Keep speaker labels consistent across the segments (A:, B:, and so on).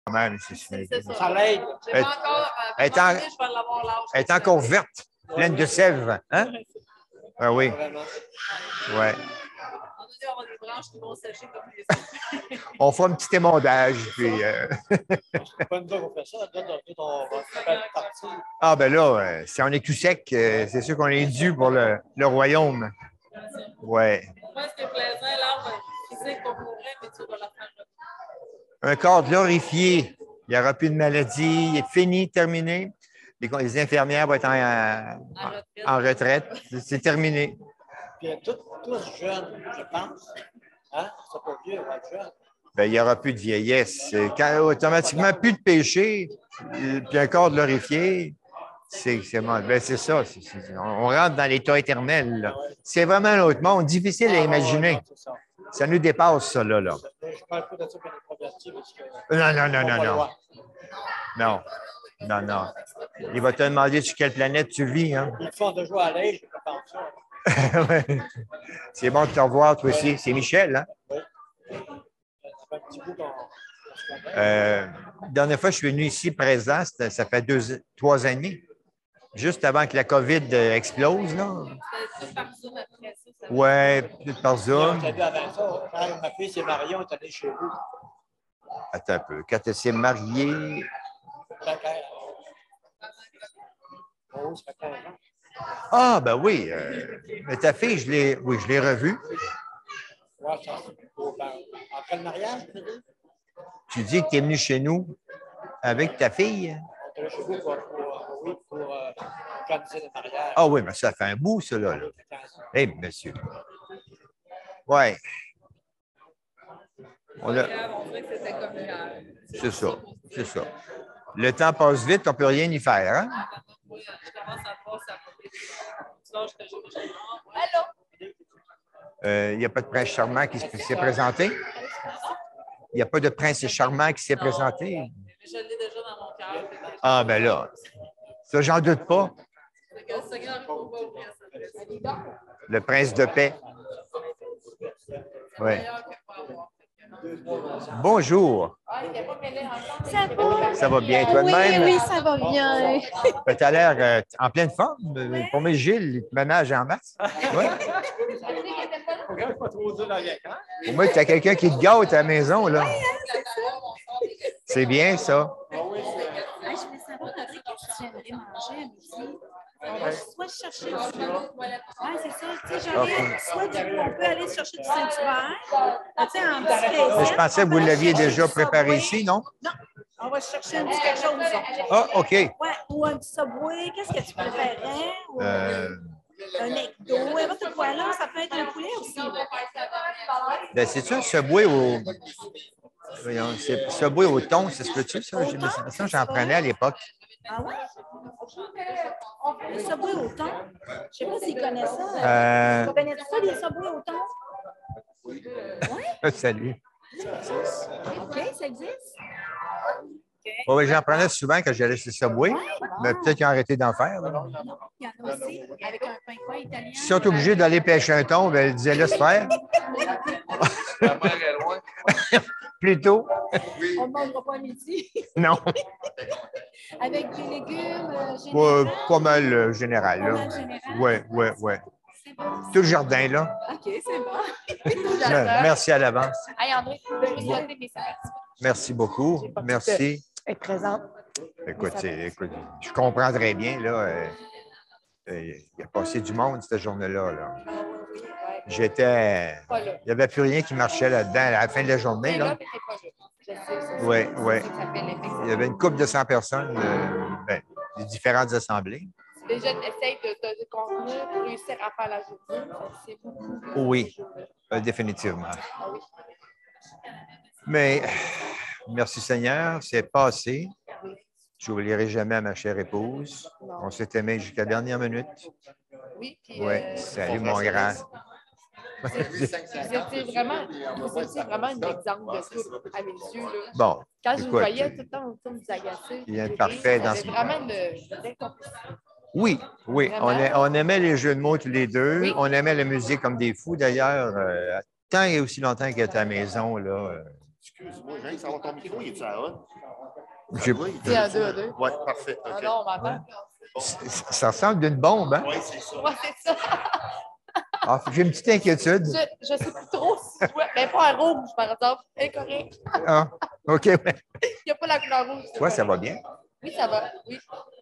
A: quand même.
B: C'est ça.
C: Ça l'aide.
B: J'ai pas encore.
A: Elle est
B: Je vais l'avoir l'âge.
A: elle est encore verte, pleine de sève. Hein? Ah oui,
C: Vraiment.
A: ouais.
B: On va avoir des branches qui vont sécher comme les autres.
A: On fera un petit émondage. Puis,
C: C'est pas une fois qu'on fait ça. On va faire partie.
A: Ah, ben là, si on est tout sec, c'est sûr qu'on est dû pour le royaume. Ouais.
B: Moi, ce qui est plaisant, l'arbre physique qu'on pourrait, mais tu vas la faire.
A: Un corps glorifié. Il n'y aura plus de maladie. Il est fini, terminé. Les infirmières vont être en retraite. C'est terminé.
C: Puis tous jeunes, je pense. Hein? C'est pas vieux, on va être jeune.
A: Ben, il n'y aura plus de vieillesse. Quand, automatiquement, plus de péché, puis un corps glorifié, c'est ça. On rentre dans l'état éternel. Là. C'est vraiment un autre monde, difficile à imaginer. Ça nous dépasse, ça, là.
C: Je ne parle pas de ça pour les convertis, parce que...
A: Non. Il va te demander sur quelle planète tu vis. Hein?
C: Ils font de joie à l'aise, je pense ça.
A: Ouais. C'est bon de te revoir, toi aussi. C'est Michel, hein?
C: Oui. Ça fait un petit bout qu'on...
A: La dernière fois, je suis venu ici présent, ça fait 3 ans et demi. Juste avant que la COVID explose, là.
B: C'était tout par Zoom après ça.
A: Oui, tout par Zoom.
C: On t'a vu avant ça. Quand ma fille s'est mariée, on est allé chez vous.
A: Attends un peu. Quand elle s'est mariée...
C: Oh, ça fait 15 ans.
A: Ah, ben oui. Mais ta fille, je l'ai revue.
C: Ouais, ça, après le mariage, tu dis?
A: Tu dis que tu es venu chez nous avec ta fille?
C: On est allé chez vous pour organiser le mariage.
A: Ah oui, mais ça fait un bout, ça, là. Eh, monsieur. Oui.
B: On dirait que c'était comme hier.
A: C'est ça. Le temps passe vite, on ne peut rien y faire, hein?
B: Oui, je commence à passer à côté du âge que j'ai. Allô?
A: Il n'y a pas de prince charmant qui s'est présenté? Il n'y a pas de prince charmant qui s'est présenté?
B: Mais je l'ai déjà dans mon cœur.
A: Ah, ben là, ça, j'en doute pas.
B: C'est que le Seigneur ne faut pas ouvrir ça.
A: Le prince de paix. Oui. Bonjour. Ça va bien, toi de même?
D: Oui, ça va bien.
A: Tu as l'air en pleine forme. Pour moi, Gilles, il te ménage en masse. Ouais. Pour moi, tu as quelqu'un qui te gâte à la maison, là. C'est bien, ça.
D: Je voulais savoir qu'est-ce que tu aimerais manger à midi. On va soit chercher du... Oui, c'est ça. Tu sais, soit on peut aller chercher du Saint-Hubert, tu sais, en petit
A: Mais je pensais que vous l'aviez déjà préparé ici, non?
D: Non. On va chercher un petit quelque chose.
A: Ah, OK.
D: Ouais, ou un petit Subway. Qu'est-ce que tu préférais? Ou un McDo. N'importe quoi là. Ça peut être un poulet aussi.
A: Ben, c'est-tu un Subway au... Voyons, c'est Subway au thon, ça se peut-tu, ça? J'ai l'impression que j'en prenais à l'époque.
D: Ah ouais? Le Subway au thon? Je ne sais pas s'ils connaissent ça. Tu connais ça, les Subway au thon? Oui.
A: Salut.
D: OK, ça existe?
A: Oui, j'en prenais souvent quand j'allais chez Subway, mais peut-être qu'ils ont arrêté d'en faire. Là.
D: Il y en a aussi, avec un pain quoi italien.
A: S'ils sont obligés d'aller pêcher un thon, ben, elle disait laisse faire.
E: La mer est loin.
A: Plutôt.
D: On ne mangera pas à midi.
A: Non.
D: Avec des légumes
A: Ouais,
D: général.
A: pas mal général.
D: Pas
A: Là.
D: mal général.
A: Oui.
D: C'est bon.
A: Tout le jardin, là.
D: OK, c'est bon.
A: Merci à l'avance.
D: Hey, André, je veux souhaiter mes saluts.
A: Merci beaucoup. Merci.
D: Être présente.
A: Écoute, je comprends très bien. Là, il a passé du monde cette journée-là. Là. Il n'y avait plus rien qui marchait là-dedans à la fin de la journée. Là. Oui. Il y avait une couple de 100 personnes, des différentes assemblées.
F: Les jeunes essayent de contenir pour réussir à faire la journée. C'est beaucoup.
A: Oui, définitivement.
F: Ah oui.
A: Mais merci Seigneur, c'est passé. Je n'oublierai jamais à ma chère épouse.
F: Non.
A: On s'est aimés jusqu'à la dernière minute.
F: Oui, puis.
A: Oui, salut mon grand.
F: Vous étiez vraiment un exemple de couple à mes yeux. Là.
A: Bon.
F: Quand je vous
A: écoute,
F: voyais tout le temps vous agacer.
A: il y a un parfait dans ce
F: vraiment une belle compétition.
A: Oui. On aimait les jeux de mots tous les deux.
F: Oui.
A: On aimait la musique comme des fous d'ailleurs. Tant et aussi longtemps qu'elle était à la maison, là,
G: Excuse-moi, j'ai que savoir ton micro, il est-tu à on?
A: J'ai-
F: C'est un 2 à 2.
G: Oui, parfait.
F: Ah
G: OK.
F: non, on m'entend.
A: Ça ressemble d'une bombe, hein?
G: Oui, c'est ça.
F: Ouais, c'est ça.
A: Ah, j'ai une petite inquiétude.
F: Je sais plus trop si je vois. Mais pas un rouge, par exemple. Incorrect.
A: Ah, OK. Ouais.
F: Il n'y a pas la couleur rouge. c'est
A: Toi, ça va
F: correct.
A: bien?
F: Oui, ça va. Oui.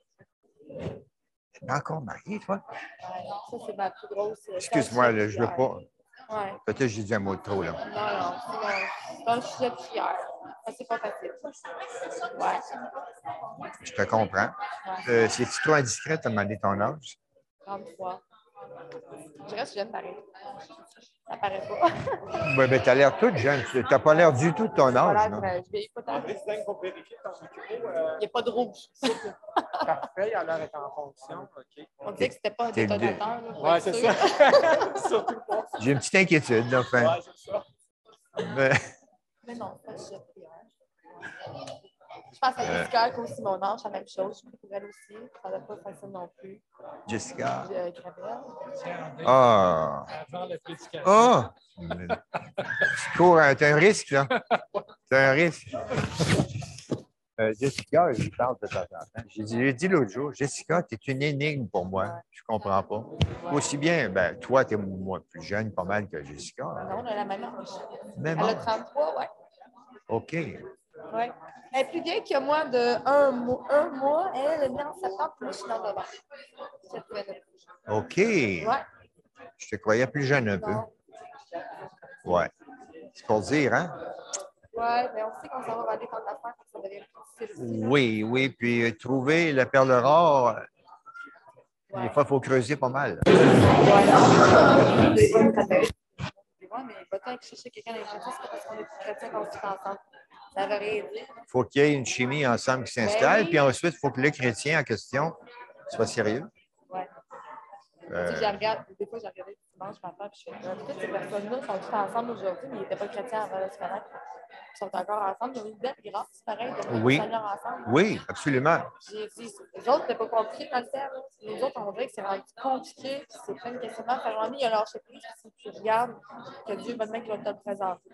A: T'es encore marié, toi?
F: Ouais, non, ça, c'est ma plus grosse.
A: Excuse-moi, là, je ne veux pas.
F: Ouais.
A: Peut-être que j'ai dit un mot de trop, là.
F: Non, non, c'est un sujet de fier. C'est pas facile. Ouais.
A: Je te comprends. C'est-tu trop indiscret de te demander ton âge?
F: 33. Je reste jeune, pareil. Ça paraît pas.
A: Oui, mais tu as l'air toute jeune. Tu n'as pas l'air du tout de ton âge, non?
F: Je vieillis pas tant. Il n'y a pas de rouge.
C: Parfait, alors elle est en fonction. OK.
F: On disait que c'était pas un
A: T'es le
F: détonateur.
C: Oui, c'est ça. Surtout pas.
A: J'ai une petite inquiétude, là, enfin.
C: Oui, c'est ça.
F: Mais non, pas de sujet de fier. Je pense à Jessica qui a aussi mon âge, la même chose. Je pour elle aussi. Ça n'a pas facile non plus.
A: Jessica.
F: Gravel.
A: Ah!
C: Avant l'application.
A: Ah! Tu cours, t'as un risque, là. T'as un risque. Jessica, je lui parle de temps en temps. J'ai dit l'autre jour, Jessica, tu es une énigme pour moi. Je ne comprends pas. Aussi bien, ben, toi, tu es moins plus jeune, pas mal que Jessica.
F: Non, on a la même âge.
A: Même
F: Elle a
A: âge.
F: 33, oui.
A: OK.
F: Ouais. Elle est plus vieille que moi de un mois. Elle est née en septembre, puis moi, je suis née en novembre. Cette semaine-là.
A: OK.
F: Ouais.
A: Je te croyais plus jeune un peu.
F: Non.
A: Ouais. C'est pour dire, hein?
F: Ouais, mais on sait qu'on s'en va aller faire de l'affaire, ça devient plus difficile.
A: Oui, oui. Puis trouver la perle rare, des
F: Ouais.
A: fois, il faut creuser pas mal.
F: Ouais, mais va-t-on aller chercher quelqu'un dans les chrétiens, c'est pas parce qu'on est plus chrétien qu'on se fait ensemble. Ça veut rien dire.
A: Il faut qu'il y ait une chimie ensemble qui s'installe.
F: Ben oui.
A: Puis ensuite, il faut que le chrétien en question soit sérieux.
F: Ouais. Tu sais, des fois, j'ai regardé le dimanche matin, puis je fais toutes ces personnes-là sont toutes ensemble aujourd'hui, mais ils n'étaient pas chrétiens avant de se connaître. Ils sont encore ensemble. Ils ont une belle grâce, pareil, de mettre
A: Oui.
F: le Seigneur ensemble.
A: Oui, absolument.
F: J'ai dit, les autres, c'était pas compliqué dans le terme. Les autres, on dirait que c'est rendu compliqué, puis c'est plein de questionnements. Fait que il y a lâché prise, puis tu regardes que Dieu va te mettre qui va te le présenter.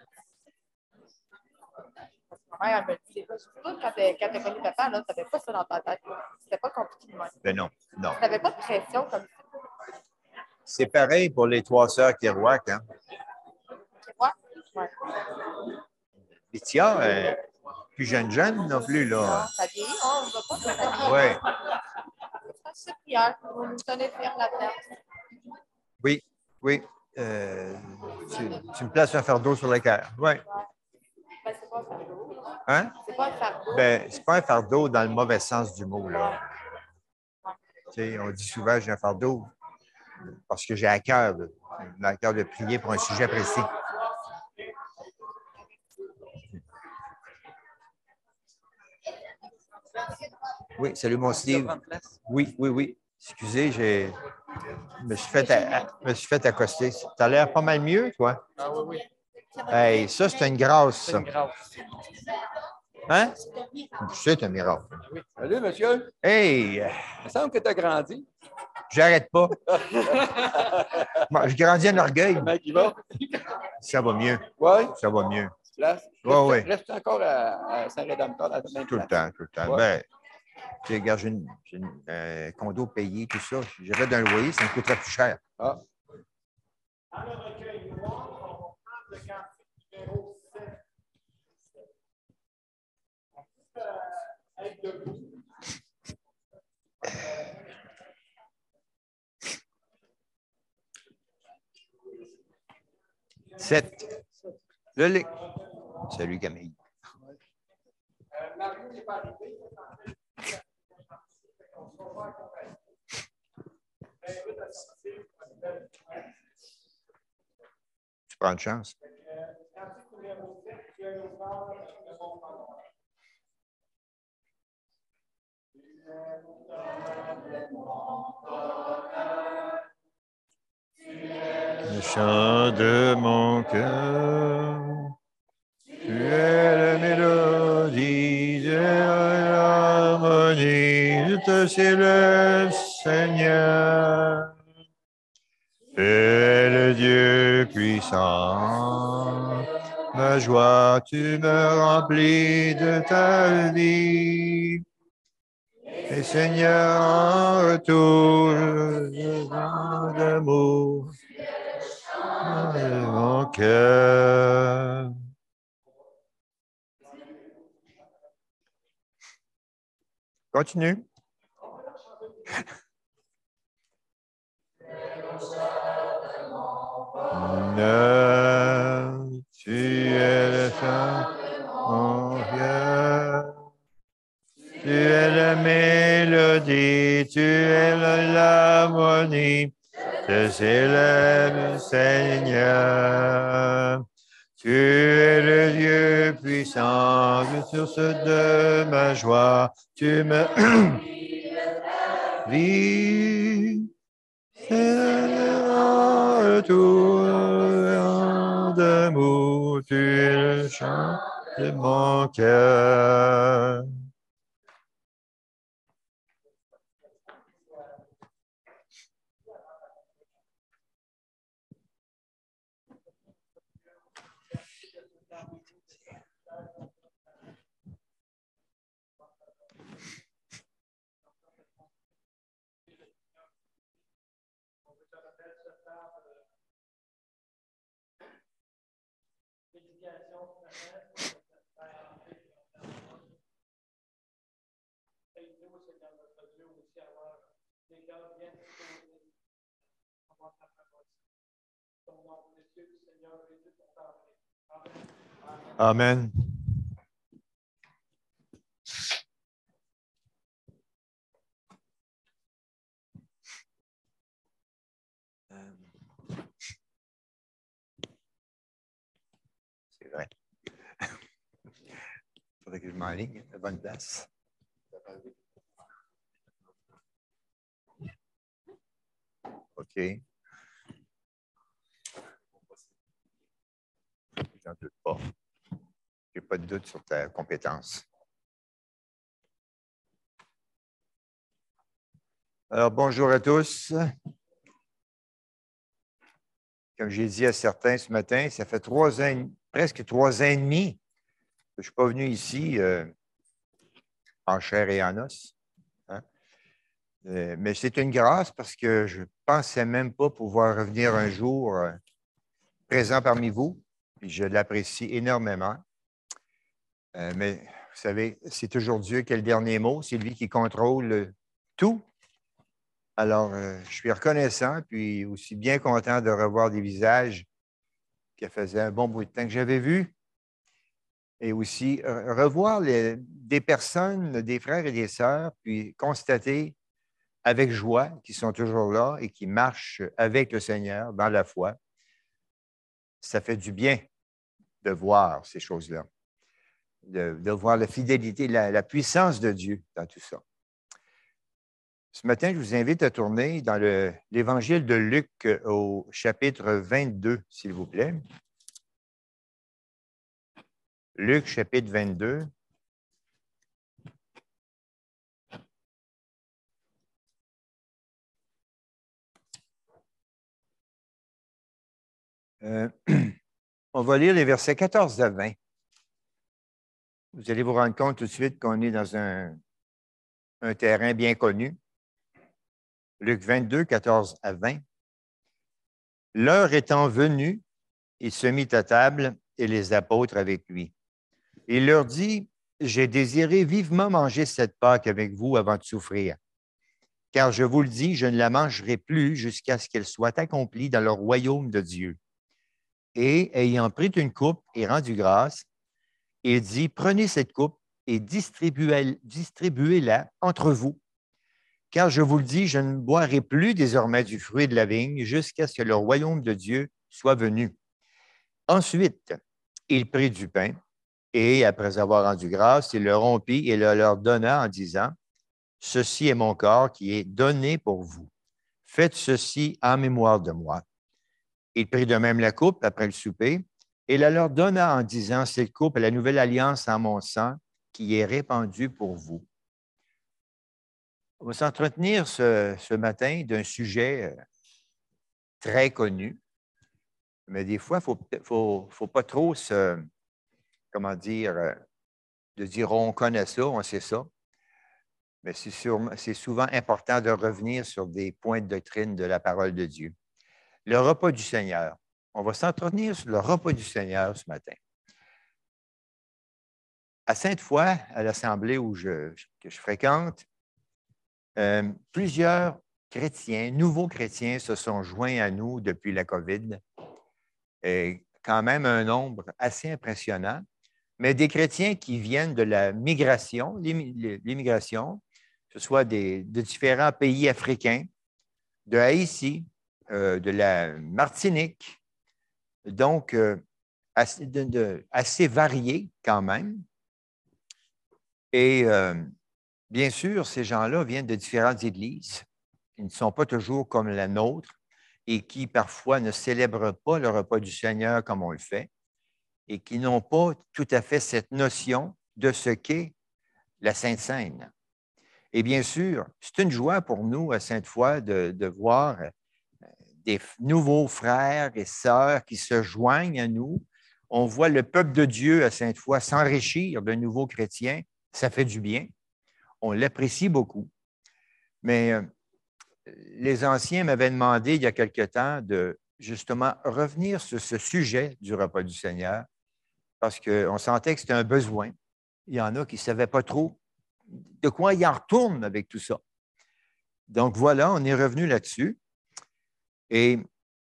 F: Parce que ma mère, elle me dit, c'est pas, quand t'as connu papa, là, t'avais pas ça dans ta tête. C'était pas compliqué de même.
A: Ben non, non.
F: T'avais pas de pression comme ça.
A: C'est pareil pour les trois sœurs Kerouac. Hein?
F: Ouais. Ouais.
A: Puis Tia, plus jeune non plus, là.
F: Ça vieillit, on ne va pas ça vieillit.
A: Oui,
F: C'est prière, on va nous donner ferme la terre.
A: oui, oui. Tu me places un fardeau sur le cœur. Oui.
F: Ben, c'est pas un fardeau.
A: Hein?
F: C'est pas un fardeau.
A: Ben, c'est pas un fardeau dans le mauvais sens du mot, là. Tu sais, on dit souvent j'ai un fardeau parce que j'ai à cœur de prier pour un sujet précis. Oui, salut mon Steve. Oui, oui, oui. Excusez, je me suis fait accoster. Tu as l'air pas mal mieux, toi.
C: Ah oui, oui.
A: Hey, ça, c'est une grâce,
C: C'est
A: ça.
C: une grâce.
A: Hein? C'est un miracle.
C: Oui. Salut, monsieur.
A: Hey,
C: Il me semble que tu as grandi.
A: j'arrête pas. Bon, je grandis en orgueil.
C: Comment il va?
A: Ça va mieux.
C: Oui.
A: Ça va mieux.
C: Place.
A: Ouais, ouais.
C: Reste encore à Saint-Rédempteur, à la même
A: Tout le
C: place.
A: temps, tout le temps.
C: Ouais.
A: Ben, tu sais, regarde, j'ai un condo payé, tout ça. Si j'avais d'un loyer, ça me coûterait plus cher.
C: Ah.
A: Sept. Le lait. Salut Camille. Tu prends une chance. Le chant de mon cœur, tu es la mélodie de l'harmonie, je te célèbre, Seigneur. Tu es le Dieu puissant, ma joie, tu me remplis de ta vie. Et Seigneur, en retour, je rends d'amour de mon cœur. Continue. Tu es le chant, mon cœur. Tu es la mélodie, tu es l'harmonie. Je célèbre, Seigneur. Tu es le Dieu puissant, source de ma joie. Tu me vis. C'est tout d'amour, tu es le chant de mon cœur. Amen. C'est vrai. Il faudrait que je m'enligne à la bonne place. OK. J'en doute pas. Je n'ai pas de doute sur ta compétence. Alors, bonjour à tous. Comme j'ai dit à certains ce matin, ça fait presque 3 ans et demi que je ne suis pas venu ici en chair et en os. Hein? Mais c'est une grâce parce que je ne pensais même pas pouvoir revenir un jour présent parmi vous. Puis je l'apprécie énormément. Mais vous savez, c'est toujours Dieu qui a le dernier mot. C'est lui qui contrôle tout. Alors, je suis reconnaissant, puis aussi bien content de revoir des visages qui faisaient un bon bout de temps que j'avais vus. Et aussi revoir des personnes, des frères et des sœurs, puis constater avec joie qu'ils sont toujours là et qui marchent avec le Seigneur dans la foi. Ça fait du bien de voir ces choses-là, de voir la fidélité, la puissance de Dieu dans tout ça. Ce matin, je vous invite à tourner dans l'Évangile de Luc au chapitre 22, s'il vous plaît. Luc, chapitre 22. On va lire les versets 14 à 20. Vous allez vous rendre compte tout de suite qu'on est dans un terrain bien connu. Luc 22, 14 à 20. L'heure étant venue, il se mit à table et les apôtres avec lui. Il leur dit, « J'ai désiré vivement manger cette Pâque avec vous avant de souffrir. Car je vous le dis, je ne la mangerai plus jusqu'à ce qu'elle soit accomplie dans le royaume de Dieu. » Et, ayant pris une coupe et rendu grâce, il dit, « Prenez cette coupe et distribuez-la entre vous. Car je vous le dis, je ne boirai plus désormais du fruit de la vigne jusqu'à ce que le royaume de Dieu soit venu. » Ensuite, il prit du pain et, après avoir rendu grâce, il le rompit et le leur donna en disant, « Ceci est mon corps qui est donné pour vous. Faites ceci en mémoire de moi. » Il prit de même la coupe après le souper et la leur donna en disant, « Cette coupe est la nouvelle alliance en mon sang qui est répandue pour vous. » On va s'entretenir ce matin d'un sujet très connu, Mais des fois, il ne faut pas trop comment dire, de dire on connaît ça, on sait ça. Mais c'est souvent important de revenir sur des points de doctrine de la parole de Dieu. Le repas du Seigneur. On va s'entretenir sur le repas du Seigneur ce matin. À Sainte-Foy, à l'assemblée que je fréquente, plusieurs chrétiens, nouveaux chrétiens, se sont joints à nous depuis la COVID. Et quand même un nombre assez impressionnant, mais des chrétiens qui viennent de la migration, l'immigration, que ce soit de différents pays africains, de Haïti, de la Martinique, donc assez variés quand même. Et bien sûr, ces gens-là viennent de différentes églises qui ne sont pas toujours comme la nôtre et qui parfois ne célèbrent pas le repas du Seigneur comme on le fait et qui n'ont pas tout à fait cette notion de ce qu'est la Sainte Seine. Et bien sûr, c'est une joie pour nous à Sainte-Foy de voir des nouveaux frères et sœurs qui se joignent à nous. On voit le peuple de Dieu à Sainte-Foy s'enrichir de nouveaux chrétiens. Ça fait du bien. On l'apprécie beaucoup. Mais les anciens m'avaient demandé il y a quelque temps de justement revenir sur ce sujet du repas du Seigneur parce qu'on sentait que c'était un besoin. Il y en a qui ne savaient pas trop de quoi ils en retournent avec tout ça. Donc voilà, on est revenu là-dessus. Et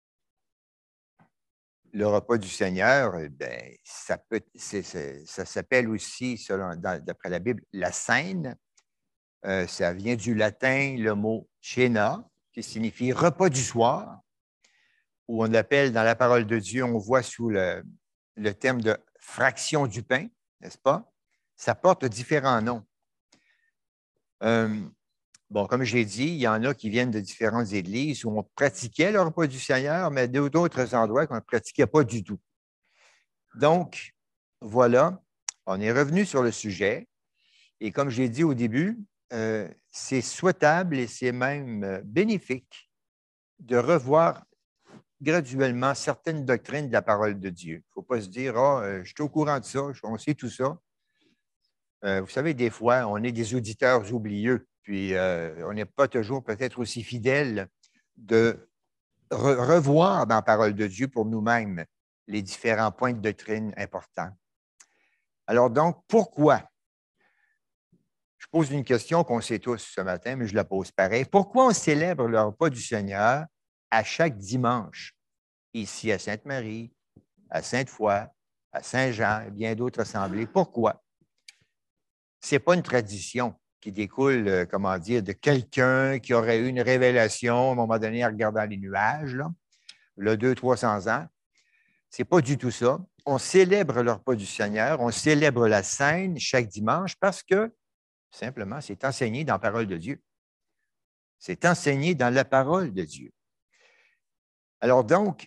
A: le repas du Seigneur, bien, ça s'appelle aussi, d'après la Bible, la Cène. Ça vient du latin, le mot cena, qui signifie repas du soir, où on appelle dans la parole de Dieu, on voit sous le terme de fraction du pain, n'est-ce pas? Ça porte différents noms. Bon, comme je l'ai dit, il y en a qui viennent de différentes églises où on pratiquait le repas du Seigneur, mais d'autres endroits qu'on ne pratiquait pas du tout. Donc, voilà, on est revenu sur le sujet. Et comme je l'ai dit au début, c'est souhaitable et c'est même bénéfique de revoir graduellement certaines doctrines de la parole de Dieu. Il ne faut pas se dire, je suis au courant de ça, on sait tout ça. Vous savez, des fois, on est des auditeurs oublieux, puis on n'est pas toujours peut-être aussi fidèles de revoir dans la parole de Dieu pour nous-mêmes les différents points de doctrine importants. Alors donc, pourquoi? Je pose une question qu'on sait tous ce matin, mais je la pose pareil. Pourquoi on célèbre le repas du Seigneur à chaque dimanche, ici à Sainte-Marie, à Sainte-Foy, à Saint-Jean et bien d'autres assemblées? Pourquoi? Ce n'est pas une tradition qui découle, comment dire, de quelqu'un qui aurait eu une révélation à un moment donné en regardant les nuages, là 200-300 ans. Ce n'est pas du tout ça. On célèbre le repas du Seigneur, on célèbre la Cène chaque dimanche parce que, simplement, c'est enseigné dans la parole de Dieu. C'est enseigné dans la parole de Dieu. Alors donc,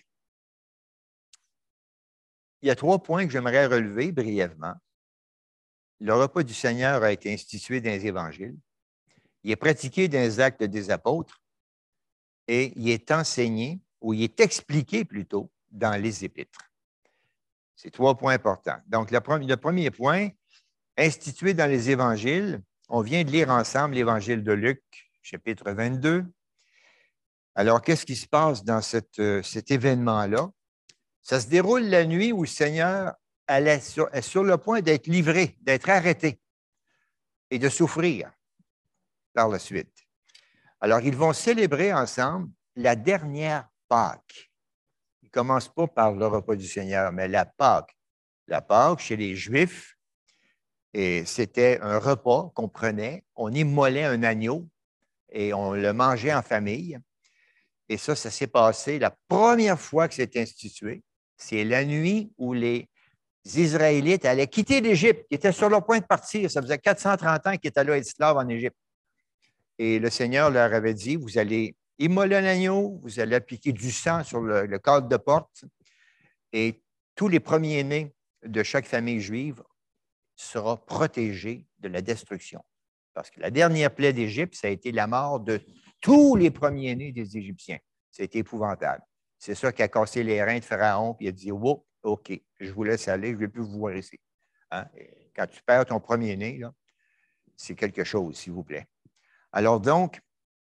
A: il y a 3 points que j'aimerais relever brièvement. Le repas du Seigneur a été institué dans les Évangiles. Il est pratiqué dans les Actes des Apôtres et il est enseigné, ou il est expliqué plutôt, dans les Épîtres. C'est 3 points importants. Donc, le premier point, institué dans les Évangiles, on vient de lire ensemble l'Évangile de Luc, chapitre 22. Alors, qu'est-ce qui se passe dans cet événement-là? Ça se déroule la nuit où le Seigneur est sur le point d'être livré, d'être arrêté et de souffrir par la suite. Alors, ils vont célébrer ensemble la dernière Pâque. Ils ne commencent pas par le repas du Seigneur, mais la Pâque. La Pâque, chez les Juifs, et c'était un repas qu'on prenait, on immolait un agneau et on le mangeait en famille. Et ça s'est passé la première fois que c'est institué. C'est la nuit où les Israélites allaient quitter l'Égypte, qui étaient sur leur point de partir. Ça faisait 430 ans qu'ils étaient là esclaves en Égypte. Et le Seigneur leur avait dit, vous allez immoler un agneau, vous allez appliquer du sang sur le cadre de porte, et tous les premiers-nés de chaque famille juive seront protégés de la destruction. Parce que la dernière plaie d'Égypte, ça a été la mort de tous les premiers-nés des Égyptiens. C'était épouvantable. C'est ça qui a cassé les reins de Pharaon, puis il a dit, oh, OK, je vous laisse aller, je ne vais plus vous voir ici. Hein? Quand tu perds ton premier-né, c'est quelque chose, s'il vous plaît. Alors donc,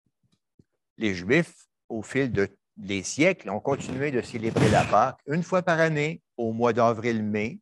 A: les Juifs, au fil des siècles, ont continué de célébrer la Pâque une fois par année, au mois d'avril-mai,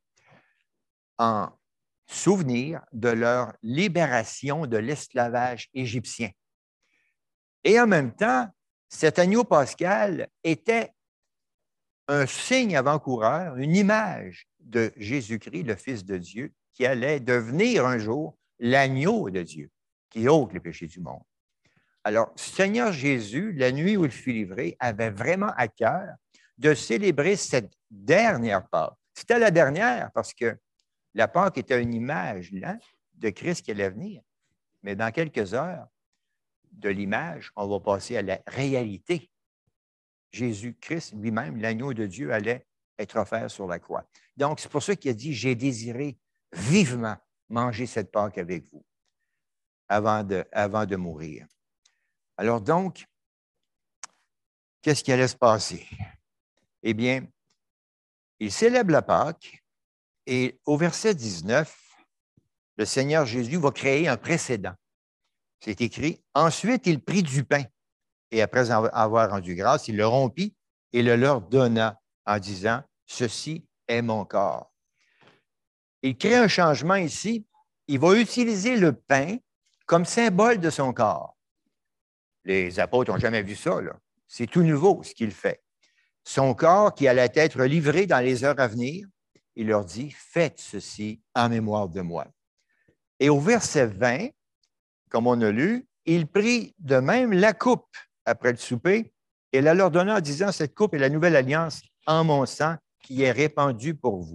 A: en souvenir de leur libération de l'esclavage égyptien. Et en même temps, cet agneau pascal était un signe avant-coureur, une image de Jésus-Christ, le Fils de Dieu, qui allait devenir un jour l'agneau de Dieu, qui ôte les péchés du monde. Alors, Seigneur Jésus, la nuit où il fut livré, avait vraiment à cœur de célébrer cette dernière Pâque. C'était la dernière parce que la Pâque était une image là, de Christ qui allait venir. Mais dans quelques heures, de l'image, on va passer à la réalité. Jésus-Christ lui-même, l'agneau de Dieu, allait être offert sur la croix. Donc, c'est pour ça qu'il a dit, j'ai désiré vivement manger cette Pâque avec vous avant de mourir. Alors donc, qu'est-ce qui allait se passer? Eh bien, il célèbre la Pâque et au verset 19, le Seigneur Jésus va créer un précédent. C'est écrit, « Ensuite, il prit du pain et après avoir rendu grâce, il le rompit et le leur donna en disant, « Ceci est mon corps. » Il crée un changement ici. Il va utiliser le pain comme symbole de son corps. Les apôtres n'ont jamais vu ça, là. C'est tout nouveau ce qu'il fait. Son corps qui allait être livré dans les heures à venir, il leur dit, « Faites ceci en mémoire de moi. » Et au verset 20, comme on a lu, il prit de même la coupe après le souper et la leur donna en disant, « Cette coupe est la nouvelle alliance en mon sang qui est répandue pour vous. »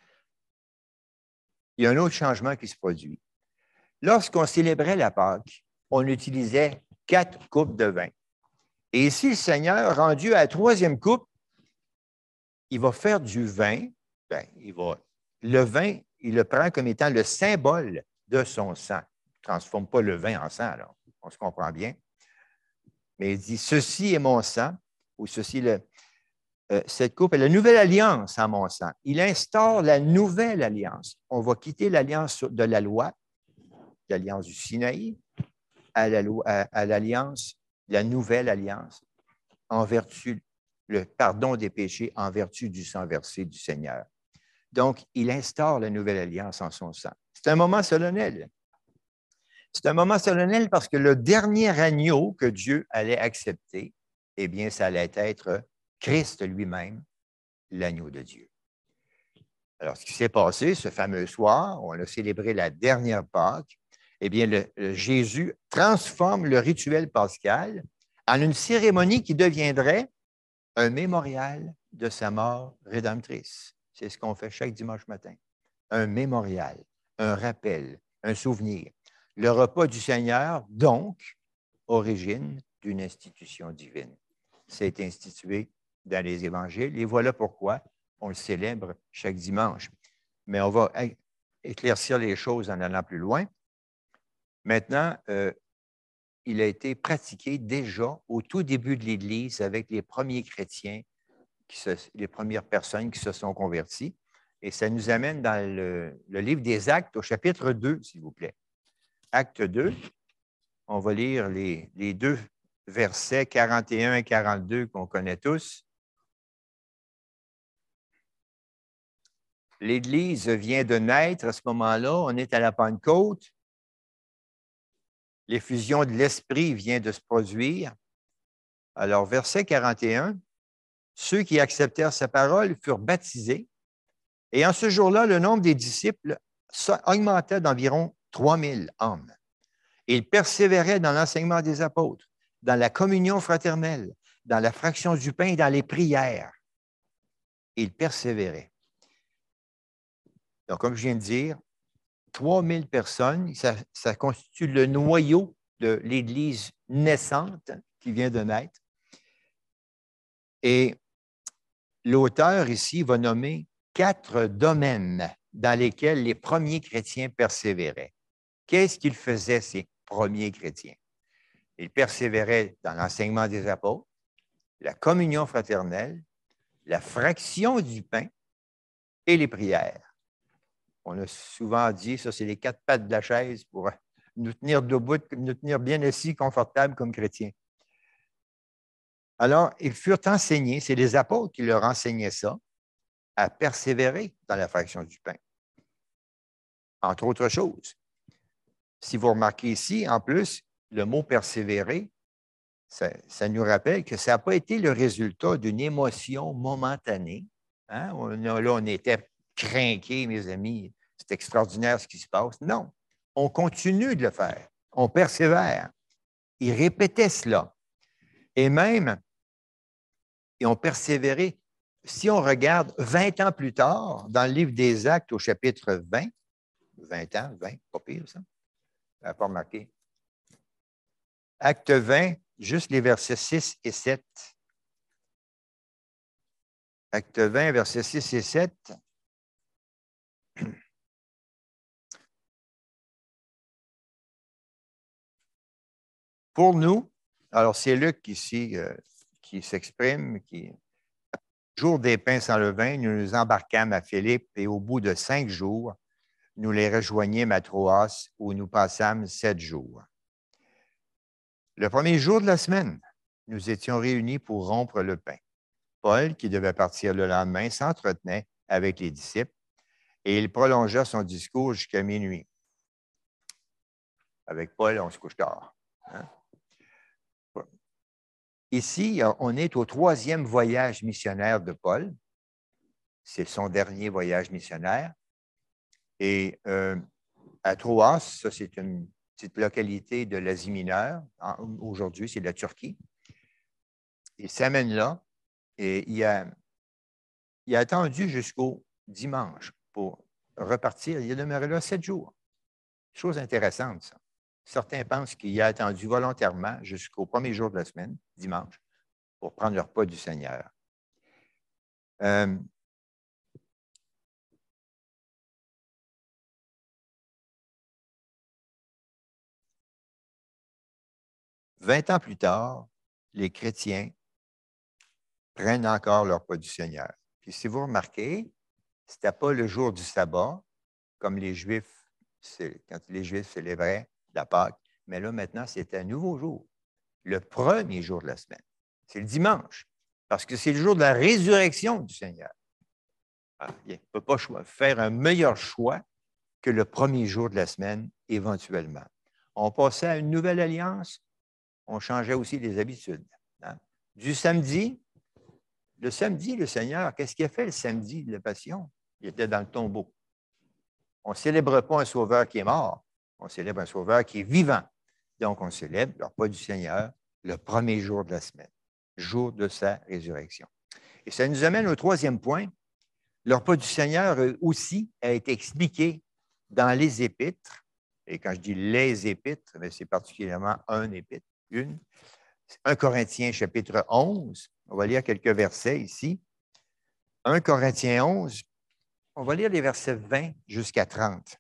A: Il y a un autre changement qui se produit. Lorsqu'on célébrait la Pâque, on utilisait 4 coupes de vin. Et ici, le Seigneur, rendu à la 3e coupe, il va faire du vin. Le vin, il le prend comme étant le symbole de son sang. Il ne transforme pas le vin en sang, alors. On se comprend bien. Mais il dit, « Ceci est mon sang », ou ceci, cette coupe est la nouvelle alliance en mon sang. Il instaure la nouvelle alliance. On va quitter l'alliance de la loi, l'alliance du Sinaï, à l'alliance, la nouvelle alliance, en vertu, le pardon des péchés, en vertu du sang versé du Seigneur. Donc, il instaure la nouvelle alliance en son sang. C'est un moment solennel. C'est un moment solennel parce que le dernier agneau que Dieu allait accepter, eh bien, ça allait être Christ lui-même, l'agneau de Dieu. Alors, ce qui s'est passé ce fameux soir, on a célébré la dernière Pâque, eh bien, Jésus transforme le rituel pascal en une cérémonie qui deviendrait un mémorial de sa mort rédemptrice. C'est ce qu'on fait chaque dimanche matin. Un mémorial, un rappel, un souvenir. Le repas du Seigneur, donc, origine d'une institution divine. C'est institué dans les évangiles et voilà pourquoi on le célèbre chaque dimanche. Mais on va éclaircir les choses en allant plus loin. Maintenant, il a été pratiqué déjà au tout début de l'Église avec les premiers chrétiens, les premières personnes qui se sont converties. Et ça nous amène dans le livre des Actes, au chapitre 2, s'il vous plaît. Acte 2, on va lire les 2 versets 41 et 42 qu'on connaît tous. L'Église vient de naître à ce moment-là, on est à la Pentecôte. L'effusion de l'Esprit vient de se produire. Alors, verset 41, ceux qui acceptèrent sa parole furent baptisés. Et en ce jour-là, le nombre des disciples augmentait d'environ 3000 hommes. Ils persévéraient dans l'enseignement des apôtres, dans la communion fraternelle, dans la fraction du pain et dans les prières. Ils persévéraient. Donc, comme je viens de dire, 3000 personnes, ça constitue le noyau de l'Église naissante qui vient de naître. Et l'auteur ici va nommer 4 domaines dans lesquels les premiers chrétiens persévéraient. Qu'est-ce qu'ils faisaient, ces premiers chrétiens? Ils persévéraient dans l'enseignement des apôtres, la communion fraternelle, la fraction du pain et les prières. On a souvent dit, ça, c'est les 4 pattes de la chaise pour nous tenir debout, nous tenir bien assis, confortables comme chrétiens. Alors, ils furent enseignés, c'est les apôtres qui leur enseignaient ça, à persévérer dans la fraction du pain. Entre autres choses. Si vous remarquez ici, en plus, le mot persévérer, ça nous rappelle que ça n'a pas été le résultat d'une émotion momentanée. Hein? Là, on était crinqués, mes amis. C'est extraordinaire ce qui se passe. Non, on continue de le faire. On persévère. Ils répétaient cela. Et même, ils ont persévéré. Si on regarde 20 ans plus tard, dans le livre des Actes au chapitre 20, 20 ans, 20, pas pire ça, vous n'avez pas remarqué. Acte 20, juste les versets 6 et 7. Acte 20, versets 6 et 7. Pour nous, alors c'est Luc ici qui s'exprime, qui jour des pains sans levain, nous nous embarquâmes à Philippe et au bout de 5 jours, nous les rejoignîmes à Troas où nous passâmes 7 jours. Le premier jour de la semaine, nous étions réunis pour rompre le pain. Paul, qui devait partir le lendemain, s'entretenait avec les disciples et il prolongea son discours jusqu'à minuit. Avec Paul, on se couche tard. Hein? Ici, on est au 3e voyage missionnaire de Paul. C'est son dernier voyage missionnaire. Et à Troas, ça c'est une petite localité de l'Asie mineure. Aujourd'hui, c'est la Turquie. Il s'amène là et il a attendu jusqu'au dimanche pour repartir. Il est demeuré là 7 jours. Chose intéressante, ça. Certains pensent qu'il a attendu volontairement jusqu'au premier jour de la semaine, dimanche, pour prendre le repas du Seigneur. 20 ans plus tard, les chrétiens prennent encore le repas du Seigneur. Puis si vous remarquez, ce n'était pas le jour du sabbat, comme les Juifs, quand les Juifs célébraient la Pâque, mais là, maintenant, c'est un nouveau jour, le premier jour de la semaine. C'est le dimanche, parce que c'est le jour de la résurrection du Seigneur. Alors, il ne peut pas faire un meilleur choix que le premier jour de la semaine, éventuellement. On passait à une nouvelle alliance, on changeait aussi les habitudes. Hein? Du samedi, le Seigneur, qu'est-ce qu'il a fait le samedi de la Passion? Il était dans le tombeau. On ne célèbre pas un sauveur qui est mort, on célèbre un sauveur qui est vivant. Donc, on célèbre le repas du Seigneur le premier jour de la semaine, jour de sa résurrection. Et ça nous amène au 3e point. Le repas du Seigneur aussi a été expliqué dans les Épîtres. Et quand je dis les Épîtres, c'est particulièrement un épître, une. 1 Corinthiens chapitre 11. On va lire quelques versets ici. 1 Corinthiens 11. On va lire les versets 20 jusqu'à 30.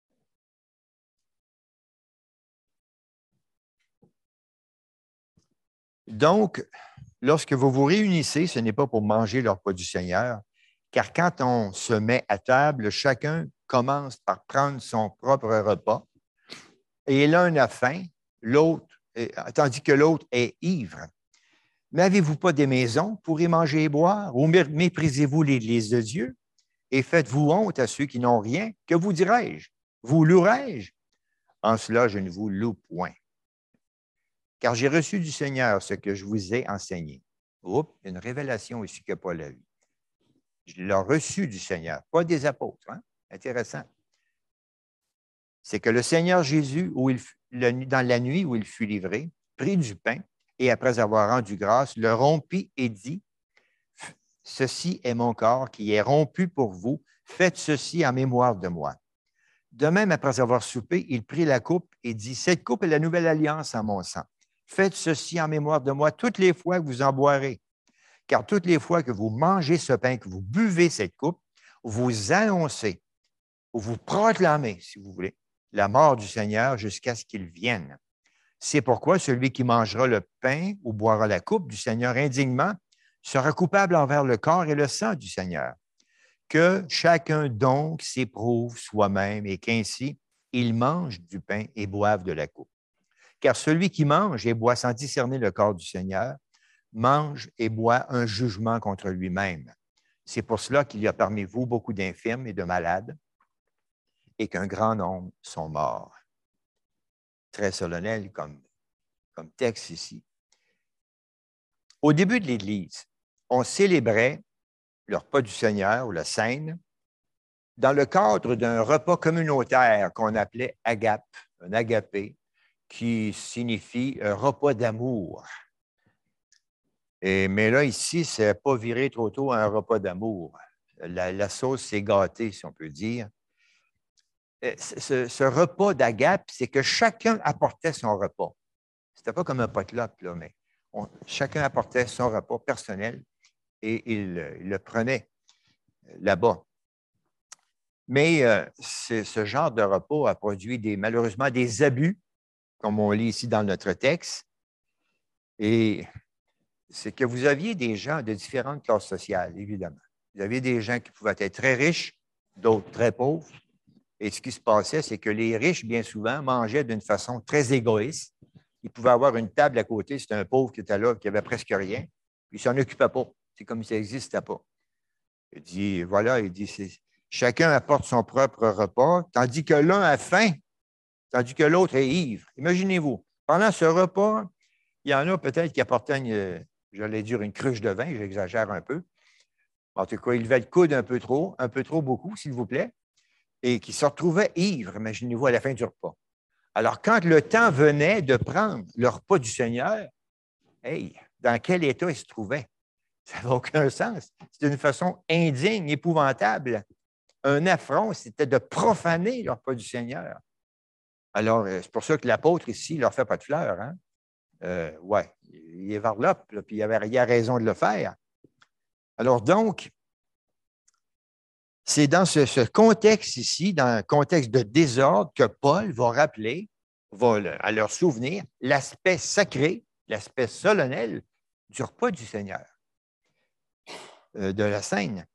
A: Donc, lorsque vous vous réunissez, ce n'est pas pour manger le repas du Seigneur, car quand on se met à table, chacun commence par prendre son propre repas, et l'un a faim, tandis que l'autre est ivre. N'avez-vous pas des maisons pour y manger et boire, ou méprisez-vous l'Église de Dieu, et faites-vous honte à ceux qui n'ont rien? Que vous dirai-je? Vous louerai-je? En cela, je ne vous loue point. Car j'ai reçu du Seigneur ce que je vous ai enseigné. Oups, une révélation ici que Paul a eue. Je l'ai reçu du Seigneur, pas des apôtres. Hein? Intéressant. C'est que le Seigneur Jésus, dans la nuit où il fut livré, prit du pain et après avoir rendu grâce, le rompit et dit, « Ceci est mon corps qui est rompu pour vous. Faites ceci en mémoire de moi. » De même, après avoir soupé, il prit la coupe et dit, « Cette coupe est la nouvelle alliance en mon sang. Faites ceci en mémoire de moi toutes les fois que vous en boirez. Car toutes les fois que vous mangez ce pain, que vous buvez cette coupe, vous annoncez ou vous proclamez, si vous voulez, la mort du Seigneur jusqu'à ce qu'il vienne. C'est pourquoi celui qui mangera le pain ou boira la coupe du Seigneur indignement sera coupable envers le corps et le sang du Seigneur. Que chacun donc s'éprouve soi-même et qu'ainsi il mange du pain et boive de la coupe. Car celui qui mange et boit sans discerner le corps du Seigneur mange et boit un jugement contre lui-même. C'est pour cela qu'il y a parmi vous beaucoup d'infirmes et de malades et qu'un grand nombre sont morts. Très solennel comme texte ici. Au début de l'Église, on célébrait le repas du Seigneur ou la Cène dans le cadre d'un repas communautaire qu'on appelait agape, un agapé, qui signifie un repas d'amour. Mais là, ici, ce n'est pas viré trop tôt à un repas d'amour. La sauce s'est gâtée, si on peut dire. Ce repas d'agape, c'est que chacun apportait son repas. Ce n'était pas comme un potluck, là, mais chacun apportait son repas personnel et il le prenait là-bas. Mais ce genre de repas a produit malheureusement des abus, comme on lit ici dans notre texte. Et c'est que vous aviez des gens de différentes classes sociales, évidemment. Vous aviez des gens qui pouvaient être très riches, d'autres très pauvres. Et ce qui se passait, c'est que les riches, bien souvent, mangeaient d'une façon très égoïste. Ils pouvaient avoir une table à côté, c'était un pauvre qui était là, qui avait presque rien, puis il ne s'en occupait pas. C'est comme si ça n'existait pas. Il dit, voilà, chacun apporte son propre repas, tandis que l'un a faim, tandis que l'autre est ivre. Imaginez-vous, pendant ce repas, il y en a peut-être qui apportaient, j'allais dire, une cruche de vin, j'exagère un peu. En tout cas, ils levaient le coude un peu trop beaucoup, s'il vous plaît, et qui se retrouvaient ivres, imaginez-vous, à la fin du repas. Alors, quand le temps venait de prendre le repas du Seigneur, hey, dans quel état ils se trouvaient? Ça n'avait aucun sens. C'était une façon indigne, épouvantable. Un affront, c'était de profaner le repas du Seigneur. Alors, c'est pour ça que l'apôtre ici ne leur fait pas de fleurs. Hein? Oui, il est varlope, puis il a raison de le faire. Alors donc, c'est dans ce contexte ici, dans le contexte de désordre, que Paul va rappeler, à leur souvenir, l'aspect sacré, l'aspect solennel du repas du Seigneur, de la Cène.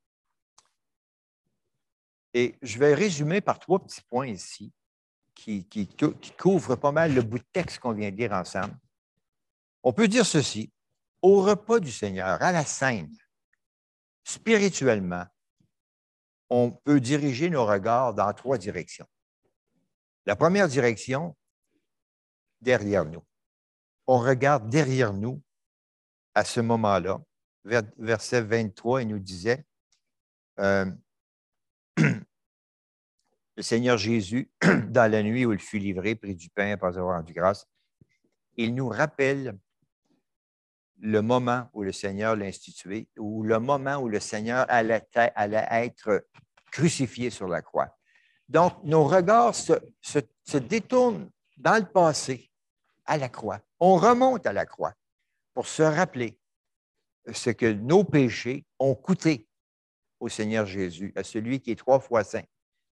A: Et je vais résumer par 3 petits points ici qui couvrent pas mal le bout de texte qu'on vient de lire ensemble. On peut dire ceci, au repas du Seigneur, à la Cène, spirituellement, on peut diriger nos regards dans 3 directions. La première direction, derrière nous. On regarde derrière nous à ce moment-là. Verset 23, il nous disait, le Seigneur Jésus, dans la nuit où il fut livré, prit du pain après avoir rendu grâce, il nous rappelle le moment où le Seigneur l'a institué, ou le moment où le Seigneur allait être crucifié sur la croix. Donc, nos regards se détournent dans le passé, à la croix. On remonte à la croix pour se rappeler ce que nos péchés ont coûté au Seigneur Jésus, à celui qui est 3 fois saint.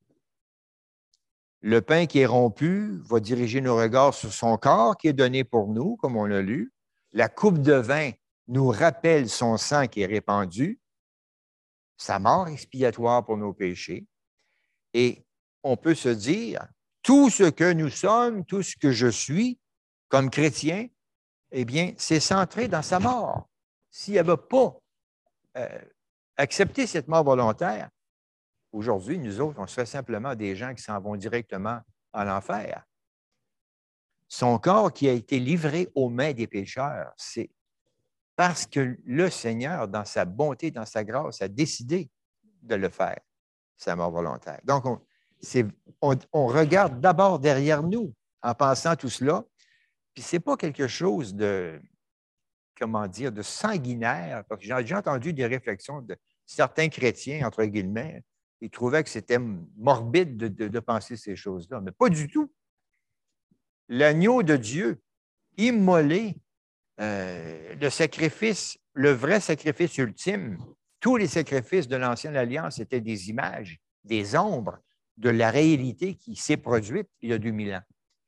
A: Le pain qui est rompu va diriger nos regards sur son corps qui est donné pour nous, comme on l'a lu. La coupe de vin nous rappelle son sang qui est répandu, sa mort expiatoire pour nos péchés. Et on peut se dire, tout ce que nous sommes, tout ce que je suis comme chrétien, eh bien, c'est centré dans sa mort. S'il n'avait pas accepté cette mort volontaire, aujourd'hui, nous autres, on serait simplement des gens qui s'en vont directement en enfer. Son corps qui a été livré aux mains des pécheurs, c'est parce que le Seigneur, dans sa bonté, dans sa grâce, a décidé de le faire, sa mort volontaire. Donc, on regarde d'abord derrière nous en pensant tout cela, puis ce n'est pas quelque chose de, comment dire, de sanguinaire, parce que j'ai déjà entendu des réflexions de certains chrétiens, entre guillemets, ils trouvaient que c'était morbide de penser ces choses-là, mais pas du tout. L'agneau de Dieu, immolé, le sacrifice, le vrai sacrifice ultime, tous les sacrifices de l'Ancienne Alliance étaient des images, des ombres de la réalité qui s'est produite il y a 2000 ans.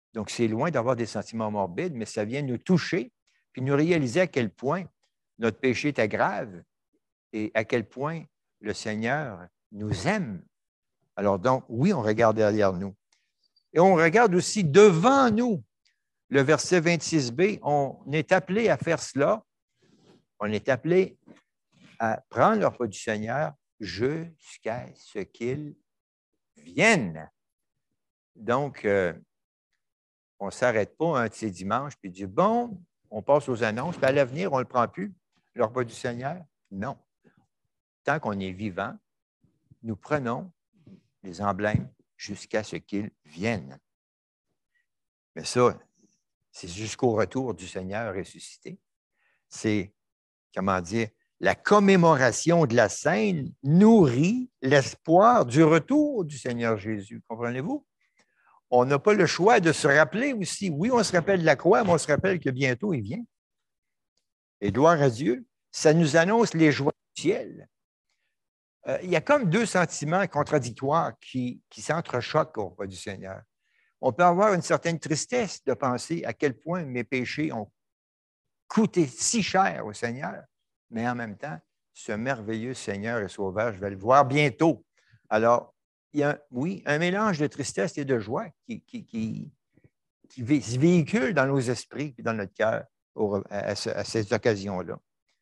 A: Donc, c'est loin d'avoir des sentiments morbides, mais ça vient nous toucher, puis nous réaliser à quel point notre péché était grave et à quel point le Seigneur nous aime. Alors donc, oui, on regarde derrière nous. Et on regarde aussi devant nous. Le verset 26b, on est appelé à faire cela. On est appelé à prendre le repas du Seigneur jusqu'à ce qu'il vienne. Donc, on ne s'arrête pas un de ces dimanches puis dit, bon, on passe aux annonces, puis à l'avenir, on ne le prend plus, le repas du Seigneur. Non. Tant qu'on est vivant, nous prenons les emblèmes jusqu'à ce qu'ils viennent. Mais ça, c'est jusqu'au retour du Seigneur ressuscité. C'est, comment dire, la commémoration de la scène nourrit l'espoir du retour du Seigneur Jésus. Comprenez-vous? On n'a pas le choix de se rappeler aussi. Oui, on se rappelle de la croix, mais on se rappelle que bientôt il vient. Et gloire à Dieu, ça nous annonce les joies du ciel. Il y a comme deux sentiments contradictoires qui s'entrechoquent au repas du Seigneur. On peut avoir une certaine tristesse de penser à quel point mes péchés ont coûté si cher au Seigneur, mais en même temps, ce merveilleux Seigneur et Sauveur, je vais le voir bientôt. Alors, il y a, oui, un mélange de tristesse et de joie qui se véhicule dans nos esprits et dans notre cœur à ces occasions-là.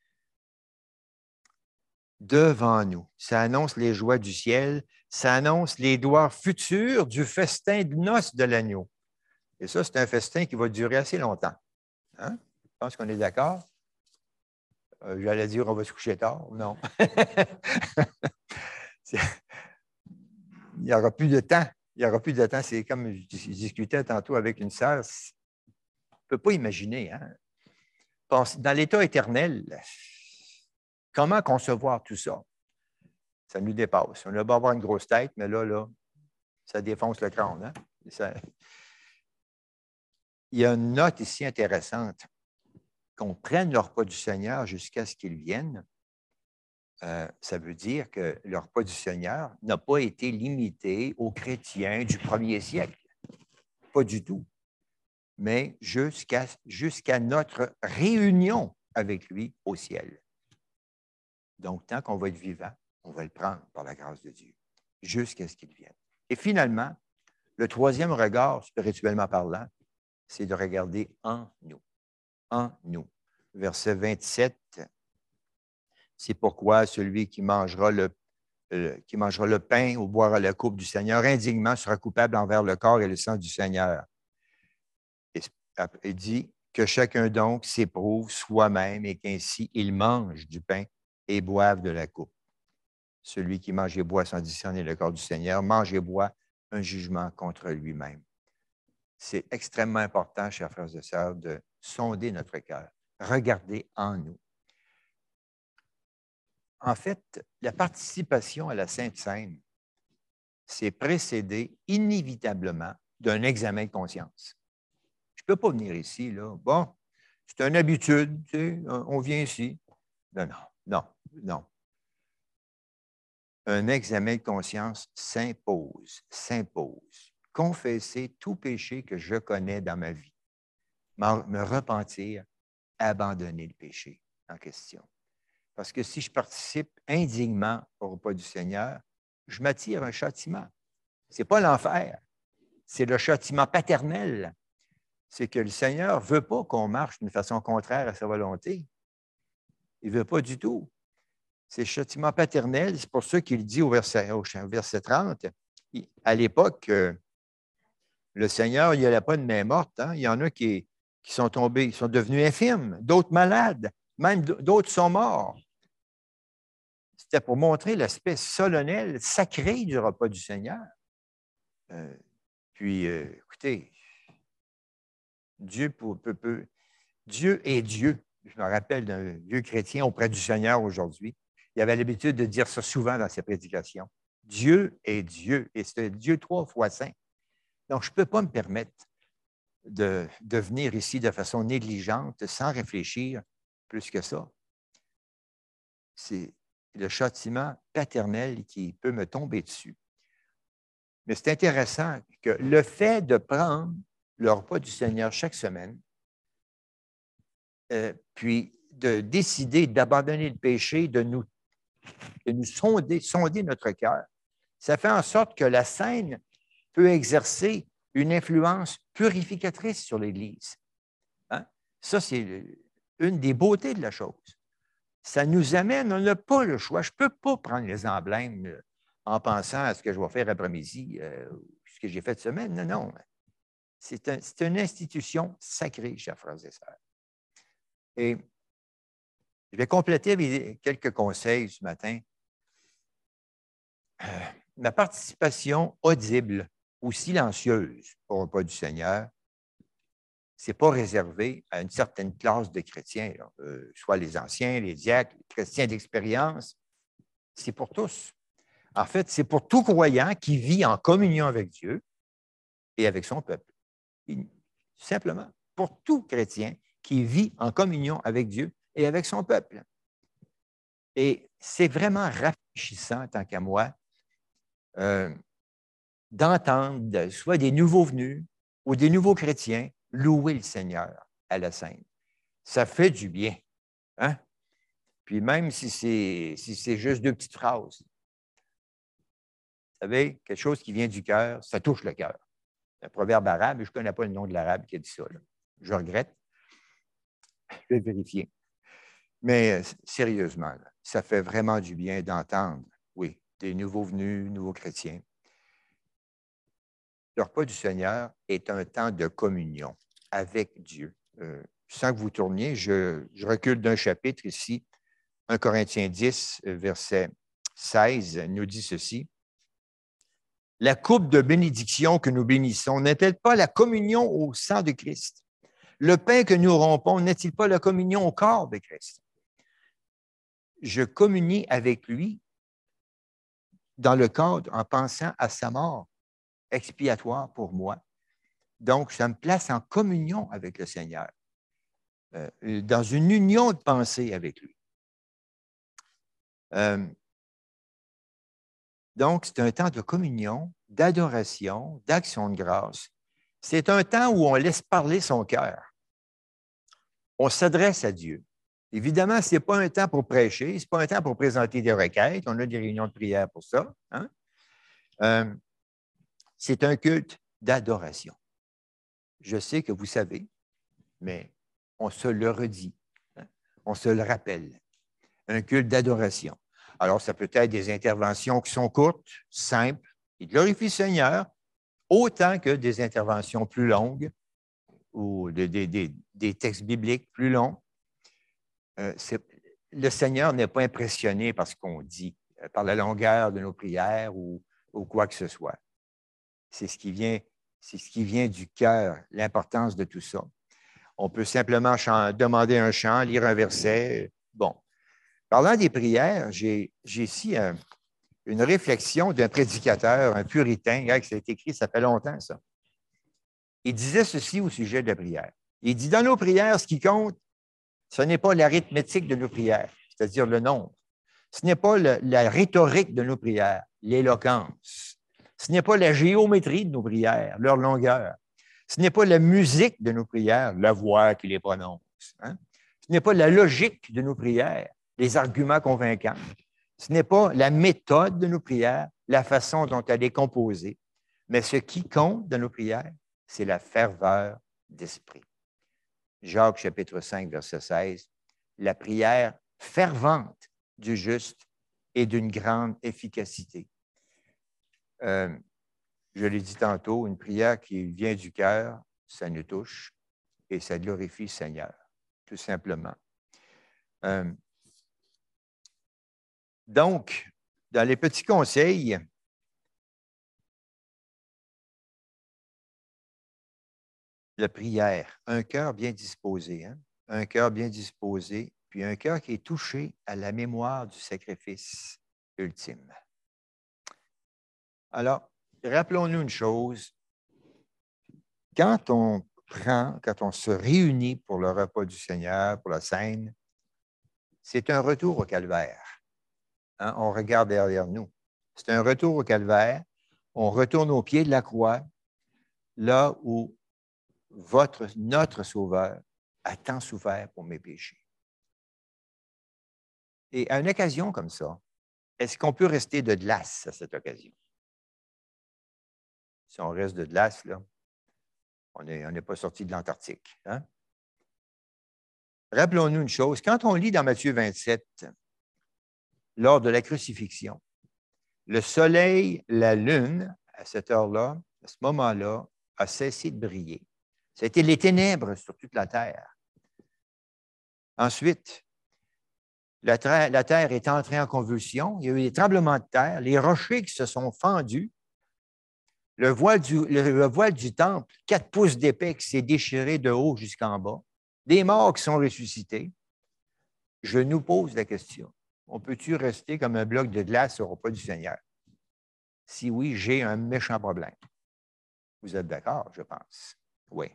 A: Devant nous, ça annonce les joies du ciel, ça annonce les gloires futures du festin de noces de l'agneau. Et ça, c'est un festin qui va durer assez longtemps. Hein? Je pense qu'on est d'accord. J'allais dire, on va se coucher tard. Non. Il n'y aura plus de temps. Il n'y aura plus de temps. C'est comme je discutais tantôt avec une sœur. On ne peut pas imaginer. Hein? Dans l'état éternel, comment concevoir tout ça? Ça nous dépasse. On a beau avoir une grosse tête, mais là, ça défonce le crâne. Hein? Il y a une note ici intéressante. Qu'on prenne le repas du Seigneur jusqu'à ce qu'il vienne, ça veut dire que le repas du Seigneur n'a pas été limité aux chrétiens du premier siècle. Pas du tout. Mais jusqu'à notre réunion avec lui au ciel. Donc, tant qu'on va être vivant, on va le prendre par la grâce de Dieu, jusqu'à ce qu'il vienne. Et finalement, le troisième regard, spirituellement parlant, c'est de regarder en nous. En nous. Verset 27, c'est pourquoi celui qui mangera le pain ou boira la coupe du Seigneur indignement sera coupable envers le corps et le sang du Seigneur. Il dit que chacun donc s'éprouve soi-même et qu'ainsi il mange du pain et boive de la coupe. Celui qui mange et boit sans discerner le corps du Seigneur mange et boit un jugement contre lui-même. C'est extrêmement important, chers frères et sœurs, de sonder notre cœur, regarder en nous. En fait, la participation à la Sainte Seine, c'est précédé inévitablement d'un examen de conscience. Je ne peux pas venir ici, là. Bon, c'est une habitude, tu sais, on vient ici. Non. Un examen de conscience s'impose. Confesser tout péché que je connais dans ma vie. Me repentir, abandonner le péché en question. Parce que si je participe indignement au repas du Seigneur, je m'attire un châtiment. Ce n'est pas l'enfer, c'est le châtiment paternel. C'est que le Seigneur ne veut pas qu'on marche d'une façon contraire à sa volonté. Il ne veut pas du tout. C'est le châtiment paternel. C'est pour ça qu'il dit au verset 30, à l'époque, le Seigneur, il n'y avait pas de main morte. Hein? Il y en a qui sont tombés, ils sont devenus infirmes, d'autres malades, même d'autres sont morts. C'était pour montrer l'aspect solennel, sacré du repas du Seigneur. Écoutez, Dieu est Dieu. Je me rappelle d'un vieux chrétien auprès du Seigneur aujourd'hui. Il avait l'habitude de dire ça souvent dans ses prédications. Dieu est Dieu, et c'est Dieu 3 fois saint. Donc, je ne peux pas me permettre de venir ici de façon négligente, sans réfléchir plus que ça. C'est le châtiment paternel qui peut me tomber dessus. Mais c'est intéressant que le fait de prendre le repas du Seigneur chaque semaine, puis de décider d'abandonner le péché, de nous sonder notre cœur, ça fait en sorte que la scène peut exercer une influence purificatrice sur l'Église. Hein? Ça, c'est une des beautés de la chose. Ça nous amène, on n'a pas le choix. Je ne peux pas prendre les emblèmes en pensant à ce que je vais faire après-midi, ce que j'ai fait cette semaine. Non, non. C'est une institution sacrée, chers frères et sœurs. Et je vais compléter avec quelques conseils ce matin. Ma participation audible ou silencieuse au repas du Seigneur, ce n'est pas réservé à une certaine classe de chrétiens, soit les anciens, les diacres, les chrétiens d'expérience. C'est pour tous. En fait, c'est pour tout croyant qui vit en communion avec Dieu et avec son peuple. Simplement, pour tout chrétien qui vit en communion avec Dieu et avec son peuple. Et c'est vraiment rafraîchissant, tant qu'à moi, d'entendre soit des nouveaux venus ou des nouveaux chrétiens louer le Seigneur à la scène. Ça fait du bien. Hein? Puis même si c'est juste deux petites phrases, vous savez, quelque chose qui vient du cœur, ça touche le cœur. Un proverbe arabe, je ne connais pas le nom de l'arabe qui a dit ça. Là. Je regrette. Je vais vérifier. Mais sérieusement, là, ça fait vraiment du bien d'entendre, oui, des nouveaux venus, nouveaux chrétiens. Le repas du Seigneur est un temps de communion avec Dieu. Sans que vous tourniez, je recule d'un chapitre ici. 1 Corinthiens 10, verset 16, nous dit ceci. La coupe de bénédiction que nous bénissons n'est-elle pas la communion au sang de Christ? Le pain que nous rompons n'est-il pas la communion au corps de Christ? Je communie avec lui dans le cadre en pensant à sa mort expiatoire pour moi. Donc, ça me place en communion avec le Seigneur, dans une union de pensée avec lui. Donc, c'est un temps de communion, d'adoration, d'action de grâce. C'est un temps où on laisse parler son cœur. On s'adresse à Dieu. Évidemment, ce n'est pas un temps pour prêcher, ce n'est pas un temps pour présenter des requêtes. On a des réunions de prière pour ça. Hein? C'est un culte d'adoration. Je sais que vous savez, mais on se le redit. Hein? On se le rappelle. Un culte d'adoration. Alors, ça peut être des interventions qui sont courtes, simples, qui glorifient le Seigneur, autant que des interventions plus longues ou des textes bibliques plus longs. Le Seigneur n'est pas impressionné par ce qu'on dit, par la longueur de nos prières ou quoi que ce soit. C'est ce qui vient du cœur, l'importance de tout ça. On peut simplement demander un chant, lire un verset. Bon. Parlant des prières, j'ai ici une réflexion d'un prédicateur, un puritain, ça a été écrit, ça fait longtemps, ça. Il disait ceci au sujet de la prière. Il dit, dans nos prières, ce qui compte, ce n'est pas l'arithmétique de nos prières, c'est-à-dire le nombre. Ce n'est pas la rhétorique de nos prières, l'éloquence. Ce n'est pas la géométrie de nos prières, leur longueur. Ce n'est pas la musique de nos prières, la voix qui les prononce. Hein? Ce n'est pas la logique de nos prières, les arguments convaincants. Ce n'est pas la méthode de nos prières, la façon dont elle est composée. Mais ce qui compte dans nos prières, c'est la ferveur d'esprit. Jacques, chapitre 5, verset 16, la prière fervente du juste est d'une grande efficacité. Je l'ai dit tantôt, une prière qui vient du cœur, ça nous touche et ça glorifie le Seigneur, tout simplement. Donc, dans les petits conseils, la prière, un cœur bien disposé, hein? Un cœur bien disposé, puis un cœur qui est touché à la mémoire du sacrifice ultime. Alors, rappelons-nous une chose, quand on se réunit pour le repas du Seigneur, pour la scène, c'est un retour au calvaire. Hein? On regarde derrière nous. C'est un retour au calvaire. On retourne au pied de la croix, là où notre Sauveur a tant souffert pour mes péchés. Et à une occasion comme ça, est-ce qu'on peut rester de glace à cette occasion? Si on reste de glace, là, on n'est pas sorti de l'Antarctique. Hein? Rappelons-nous une chose, quand on lit dans Matthieu 27, lors de la crucifixion, le soleil, la lune, à cette heure-là, à ce moment-là, a cessé de briller. Ça a été les ténèbres sur toute la terre. Ensuite, la terre est entrée en convulsion, il y a eu des tremblements de terre, les rochers qui se sont fendus, le voile du temple, 4 pouces d'épais qui s'est déchiré de haut jusqu'en bas, des morts qui sont ressuscités. Je nous pose la question, on peut-tu rester comme un bloc de glace au repas du Seigneur? Si oui, j'ai un méchant problème. Vous êtes d'accord, je pense? Oui.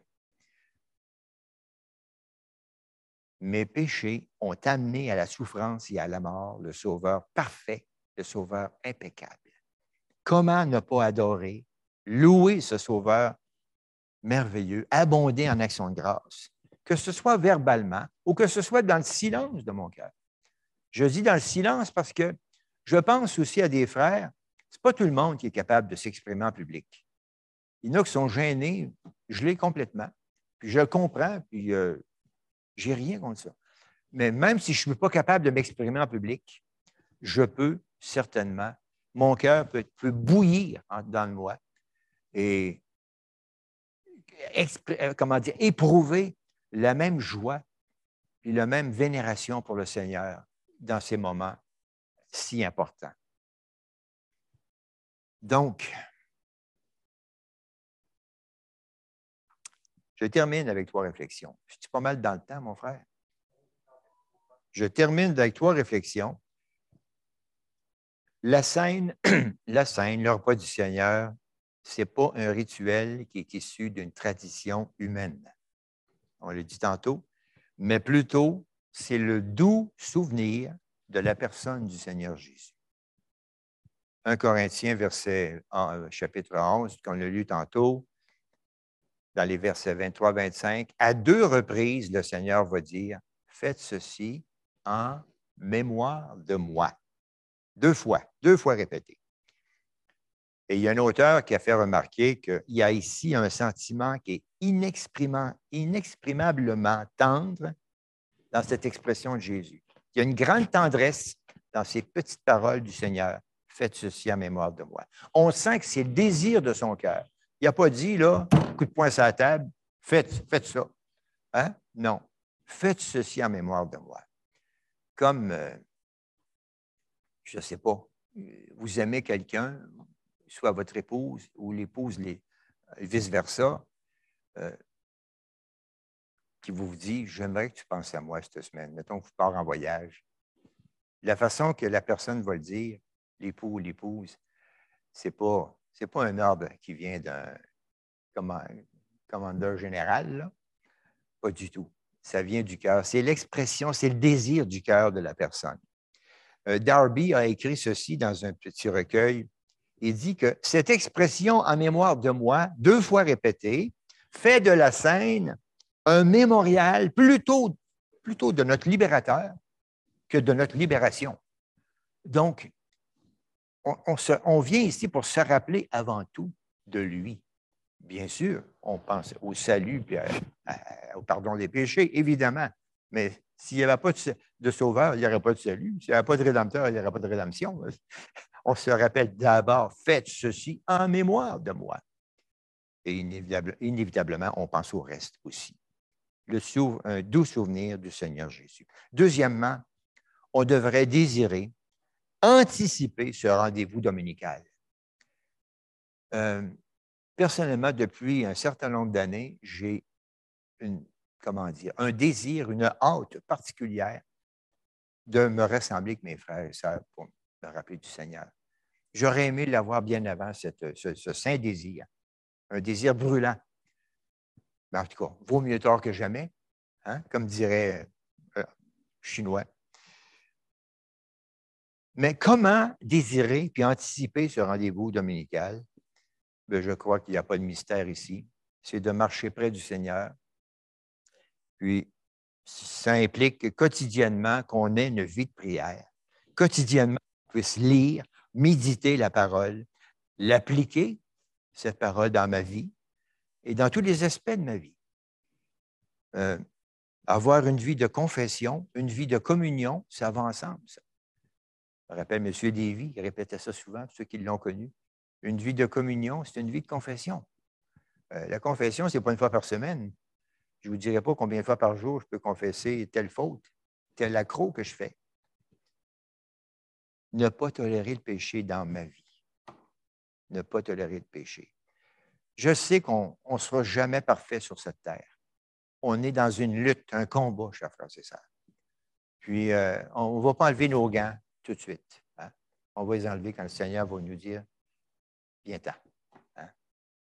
A: Mes péchés ont amené à la souffrance et à la mort le Sauveur parfait, le Sauveur impeccable. Comment ne pas adorer, louer ce Sauveur merveilleux, abonder en actions de grâce, que ce soit verbalement ou que ce soit dans le silence de mon cœur. Je dis dans le silence parce que je pense aussi à des frères, ce n'est pas tout le monde qui est capable de s'exprimer en public. Il y en a qui sont gênés, je l'ai complètement, puis je le comprends, puis je n'ai rien contre ça. Mais même si je ne suis pas capable de m'exprimer en public, je peux certainement, mon cœur peut bouillir dans moi et éprouver la même joie et la même vénération pour le Seigneur dans ces moments si importants. Donc, je termine avec 3 réflexions. Je suis pas mal dans le temps, mon frère. Je termine avec 3 réflexions. La scène, le repas du Seigneur, ce n'est pas un rituel qui est issu d'une tradition humaine. On l'a dit tantôt, mais plutôt, c'est le doux souvenir de la personne du Seigneur Jésus. 1 Corinthiens, chapitre 11, qu'on a lu tantôt, dans les versets 23-25, à 2 reprises, le Seigneur va dire, « Faites ceci en mémoire de moi. » 2 fois répété. Et il y a un auteur qui a fait remarquer qu'il y a ici un sentiment qui est inexprimablement tendre dans cette expression de Jésus. Il y a une grande tendresse dans ces petites paroles du Seigneur. Faites ceci en mémoire de moi. On sent que c'est le désir de son cœur. Il n'a pas dit, là, coup de poing sur la table, faites ça. Hein? Non. Faites ceci en mémoire de moi. Comme, je ne sais pas, vous aimez quelqu'un, soit votre épouse ou l'épouse, vice-versa, qui vous dit, j'aimerais que tu penses à moi cette semaine. Mettons que vous partez en voyage. La façon que la personne va le dire, l'époux ou l'épouse, c'est pas un ordre qui vient d'un commandeur général, là. Pas du tout. Ça vient du cœur. C'est l'expression, c'est le désir du cœur de la personne. Darby a écrit ceci dans un petit recueil. Il dit que cette expression en mémoire de moi, 2 fois répétée, fait de la scène un mémorial plutôt de notre libérateur que de notre libération. Donc, on vient ici pour se rappeler avant tout de lui. Bien sûr, on pense au salut et au pardon des péchés, évidemment. Mais s'il n'y avait pas de sauveur, il n'y aurait pas de salut. S'il n'y avait pas de rédempteur, il n'y aurait pas de rédemption. On se rappelle d'abord, faites ceci en mémoire de moi. Et inévitablement, on pense au reste aussi. Un doux souvenir du Seigneur Jésus. Deuxièmement, on devrait désirer anticiper ce rendez-vous dominical. Personnellement, depuis un certain nombre d'années, j'ai un désir, une hâte particulière de me rassembler avec mes frères et sœurs pour me rappeler du Seigneur. J'aurais aimé l'avoir bien avant, ce saint désir, un désir brûlant. Mais en tout cas, vaut mieux tard que jamais, hein, comme dirait Chinois. Mais comment désirer puis anticiper ce rendez-vous dominical? Bien, je crois qu'il n'y a pas de mystère ici. c'est de marcher près du Seigneur. Puis, ça implique quotidiennement qu'on ait une vie de prière. Quotidiennement, qu'on puisse lire, méditer la parole, l'appliquer, cette parole, dans ma vie et dans tous les aspects de ma vie. Avoir une vie de confession, une vie de communion, ça va ensemble, ça. Je me rappelle M. Davy, il répétait ça souvent, pour ceux qui l'ont connu. Une vie de communion, c'est une vie de confession. La confession, ce n'est pas une fois par semaine. Je ne vous dirai pas combien de fois par jour je peux confesser telle faute, tel accroc que je fais. Ne pas tolérer le péché dans ma vie. Ne pas tolérer le péché. Je sais qu'on ne sera jamais parfait sur cette terre. On est dans une lutte, un combat, chers frères et sœurs. Puis, on ne va pas enlever nos gants tout de suite. Hein? On va les enlever quand le Seigneur va nous dire « Viens-t'en. Hein? Viens-t'en. »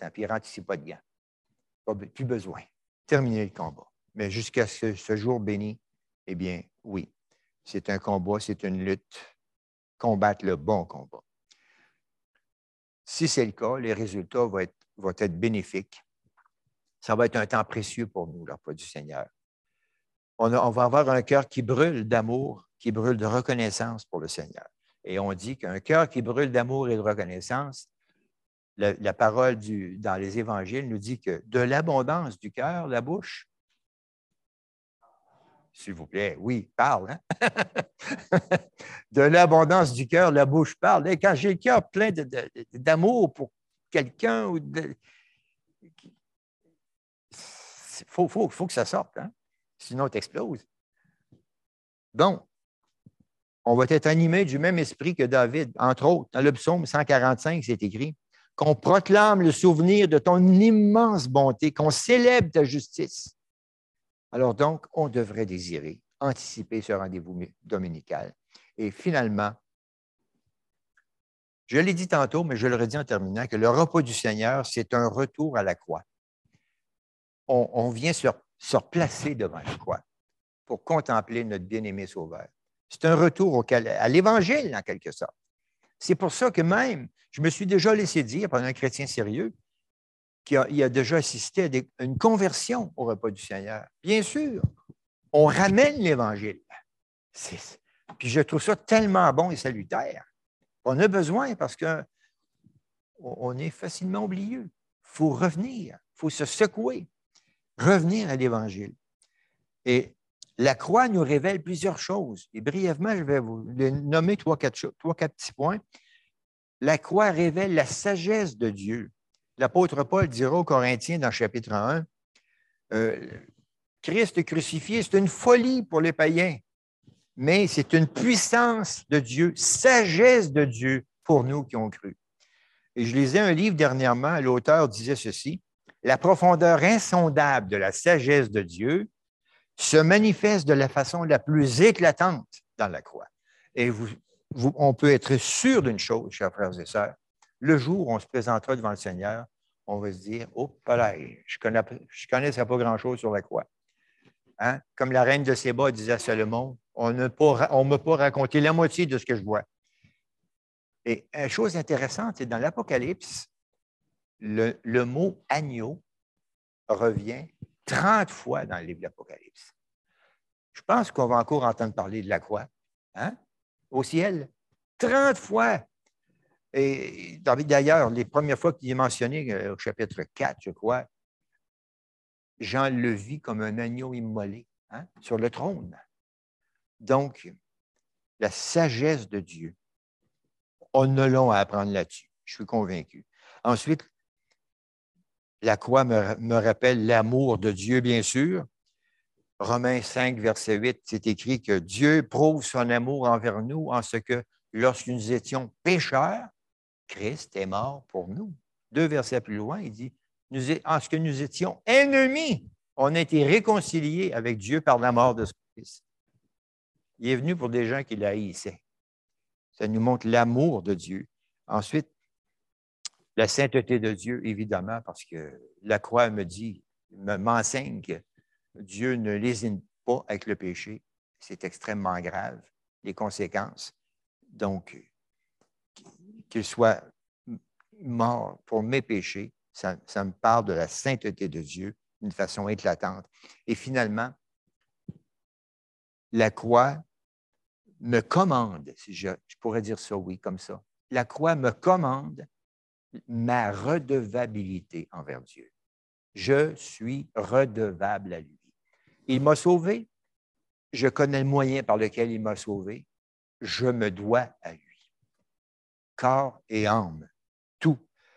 A: Puis, rentre ici pas de gants. Plus besoin. Terminer le combat. Mais jusqu'à ce jour béni, eh bien, oui, c'est un combat, c'est une lutte. Combattre le bon combat. Si c'est le cas, les résultats vont être bénéfiques. Ça va être un temps précieux pour nous, le repas du Seigneur. On va avoir un cœur qui brûle d'amour, qui brûle de reconnaissance pour le Seigneur. Et on dit qu'un cœur qui brûle d'amour et de reconnaissance, la parole dans les évangiles nous dit que de l'abondance du cœur, la bouche, s'il vous plaît, oui, parle. Hein? De l'abondance du cœur, la bouche parle. Et quand j'ai le cœur plein d'amour pour quelqu'un, il faut que ça sorte, hein? Sinon, tu exploses. Donc, on va être animé du même esprit que David. Entre autres, dans le psaume 145, c'est écrit qu'on proclame le souvenir de ton immense bonté, qu'on célèbre ta justice. Alors donc, on devrait désirer anticiper ce rendez-vous dominical. Et finalement, je l'ai dit tantôt, mais je le redis en terminant, que le repas du Seigneur, c'est un retour à la croix. On vient se replacer devant la croix pour contempler notre bien-aimé Sauveur. C'est un retour à l'Évangile, en quelque sorte. C'est pour ça que même, je me suis déjà laissé dire par un chrétien sérieux qui a déjà assisté à une conversion au repas du Seigneur. Bien sûr, on ramène l'Évangile. Puis je trouve ça tellement bon et salutaire. On a besoin parce qu'on est facilement oublieux. Il faut revenir, il faut se secouer, revenir à l'Évangile. Et la croix nous révèle plusieurs choses. Et brièvement, je vais vous nommer trois, quatre petits points. La croix révèle la sagesse de Dieu. L'apôtre Paul dira aux Corinthiens dans le chapitre 1, Christ crucifié, c'est une folie pour les païens, mais c'est une puissance de Dieu, sagesse de Dieu pour nous qui ont cru. Et je lisais un livre dernièrement, l'auteur disait ceci, « La profondeur insondable de la sagesse de Dieu se manifeste de la façon la plus éclatante dans la croix. » Et on peut être sûr d'une chose, chers frères et sœurs, le jour où on se présentera devant le Seigneur, on va se dire, « Oh, là, je connaissais pas grand-chose sur la croix. Hein? » Comme la reine de Séba disait à Salomon, « On ne m'a pas raconté la moitié de ce que je vois. » Et une chose intéressante, c'est dans l'Apocalypse, le mot « agneau » revient 30 fois dans le livre de l'Apocalypse. Je pense qu'on va encore entendre parler de la croix. Hein? Au ciel, 30 fois. Et d'ailleurs, les premières fois qu'il est mentionné, au chapitre 4, je crois, Jean le vit comme un agneau immolé sur le trône. Donc, la sagesse de Dieu, on a long à apprendre là-dessus, je suis convaincu. Ensuite, la croix me rappelle l'amour de Dieu, bien sûr. Romains 5, verset 8, c'est écrit que Dieu prouve son amour envers nous en ce que, lorsque nous étions pécheurs, Christ est mort pour nous. 2 versets plus loin, il dit, en ce que nous étions ennemis, on a été réconciliés avec Dieu par la mort de son Fils. Il est venu pour des gens qui l'haïssaient. Ça nous montre l'amour de Dieu. Ensuite, la sainteté de Dieu, évidemment, parce que la croix m'enseigne que Dieu ne lésine pas avec le péché. C'est extrêmement grave, les conséquences. Donc, qu'il soit mort pour mes péchés, Ça me parle de la sainteté de Dieu d'une façon éclatante. Et finalement, la croix me commande, si je pourrais dire ça, oui, comme ça. La croix me commande ma redevabilité envers Dieu. Je suis redevable à lui. Il m'a sauvé. Je connais le moyen par lequel il m'a sauvé. Je me dois à lui. Corps et âme, tout.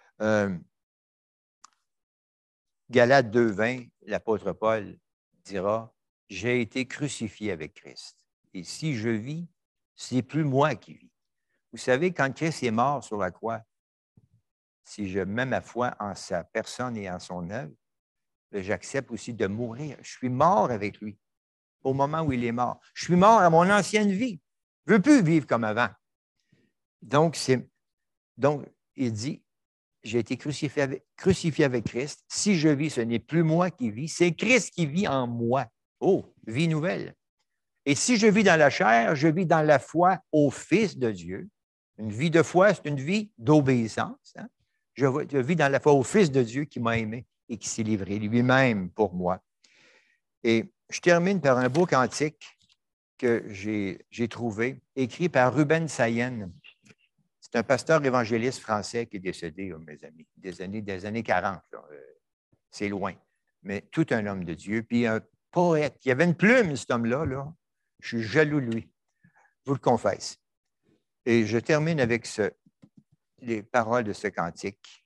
A: Galates 2,20, l'apôtre Paul dira, « J'ai été crucifié avec Christ. Et si je vis, ce n'est plus moi qui vis. » Vous savez, quand Christ est mort sur la croix, si je mets ma foi en sa personne et en son œuvre, j'accepte aussi de mourir. Je suis mort avec lui au moment où il est mort. Je suis mort à mon ancienne vie. Je ne veux plus vivre comme avant. Donc, il dit, j'ai été crucifié avec Christ. Si je vis, ce n'est plus moi qui vis, c'est Christ qui vit en moi. Oh, vie nouvelle. Et si je vis dans la chair, je vis dans la foi au Fils de Dieu. Une vie de foi, c'est une vie d'obéissance. Hein? Je vis dans la foi au Fils de Dieu qui m'a aimé et qui s'est livré lui-même pour moi. Et je termine par un beau cantique que j'ai trouvé, écrit par Ruben Sayen. C'est un pasteur évangéliste français qui est décédé, mes amis, des années 40. C'est loin. Mais tout un homme de Dieu. Puis un poète. Il y avait une plume, cet homme-là. Là. Je suis jaloux de lui. Je vous le confesse. Et je termine avec les paroles de ce cantique.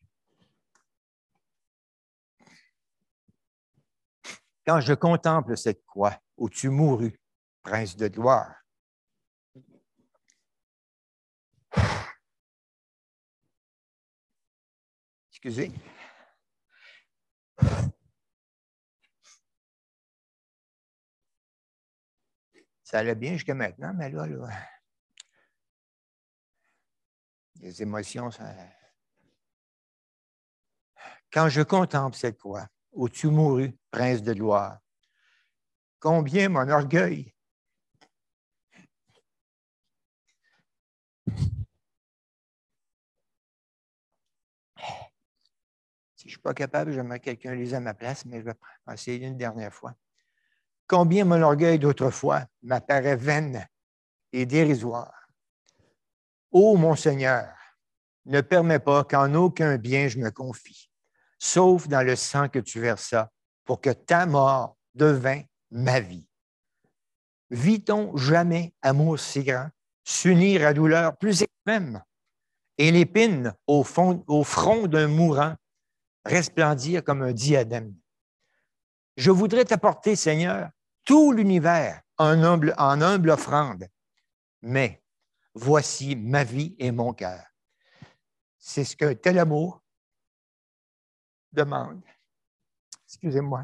A: Quand je contemple cette croix où tu mourus, prince de gloire, excusez. Ça allait bien jusqu'à maintenant, mais là, les émotions, ça... Quand je contemple cette croix où tu mourus, prince de gloire, combien mon orgueil si je ne suis pas capable, j'aimerais que quelqu'un lise à ma place, mais je vais essayer une dernière fois. Combien mon orgueil d'autrefois m'apparaît vaine et dérisoire. Ô mon Seigneur, ne permets pas qu'en aucun bien je me confie, sauf dans le sang que tu versas, pour que ta mort devint ma vie. Vit-on jamais amour si grand, s'unir à douleur plus extrême, et l'épine au front d'un mourant resplendir comme un diadème? Je voudrais t'apporter, Seigneur, tout l'univers en humble offrande, mais voici ma vie et mon cœur. C'est ce qu'un tel amour demande. Excusez-moi.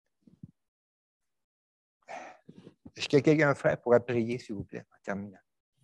A: Est-ce que quelqu'un, frère, pourrait prier, s'il vous plaît, en terminant?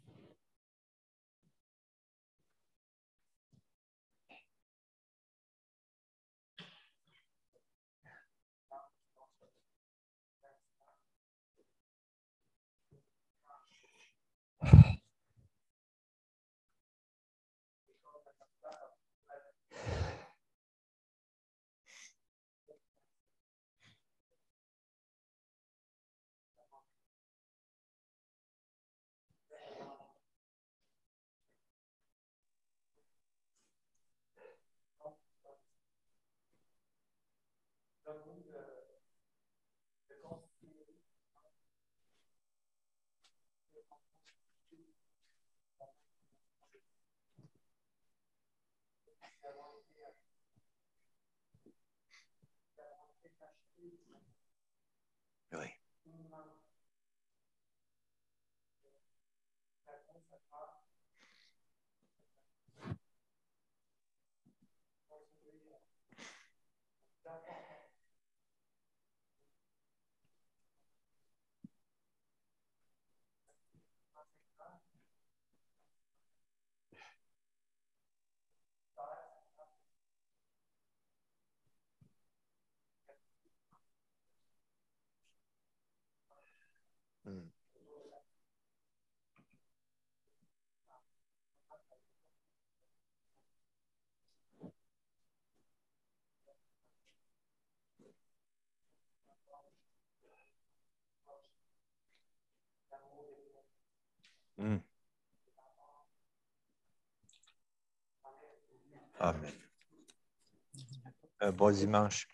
A: Oui. Hmm. Amen. Un bon dimanche.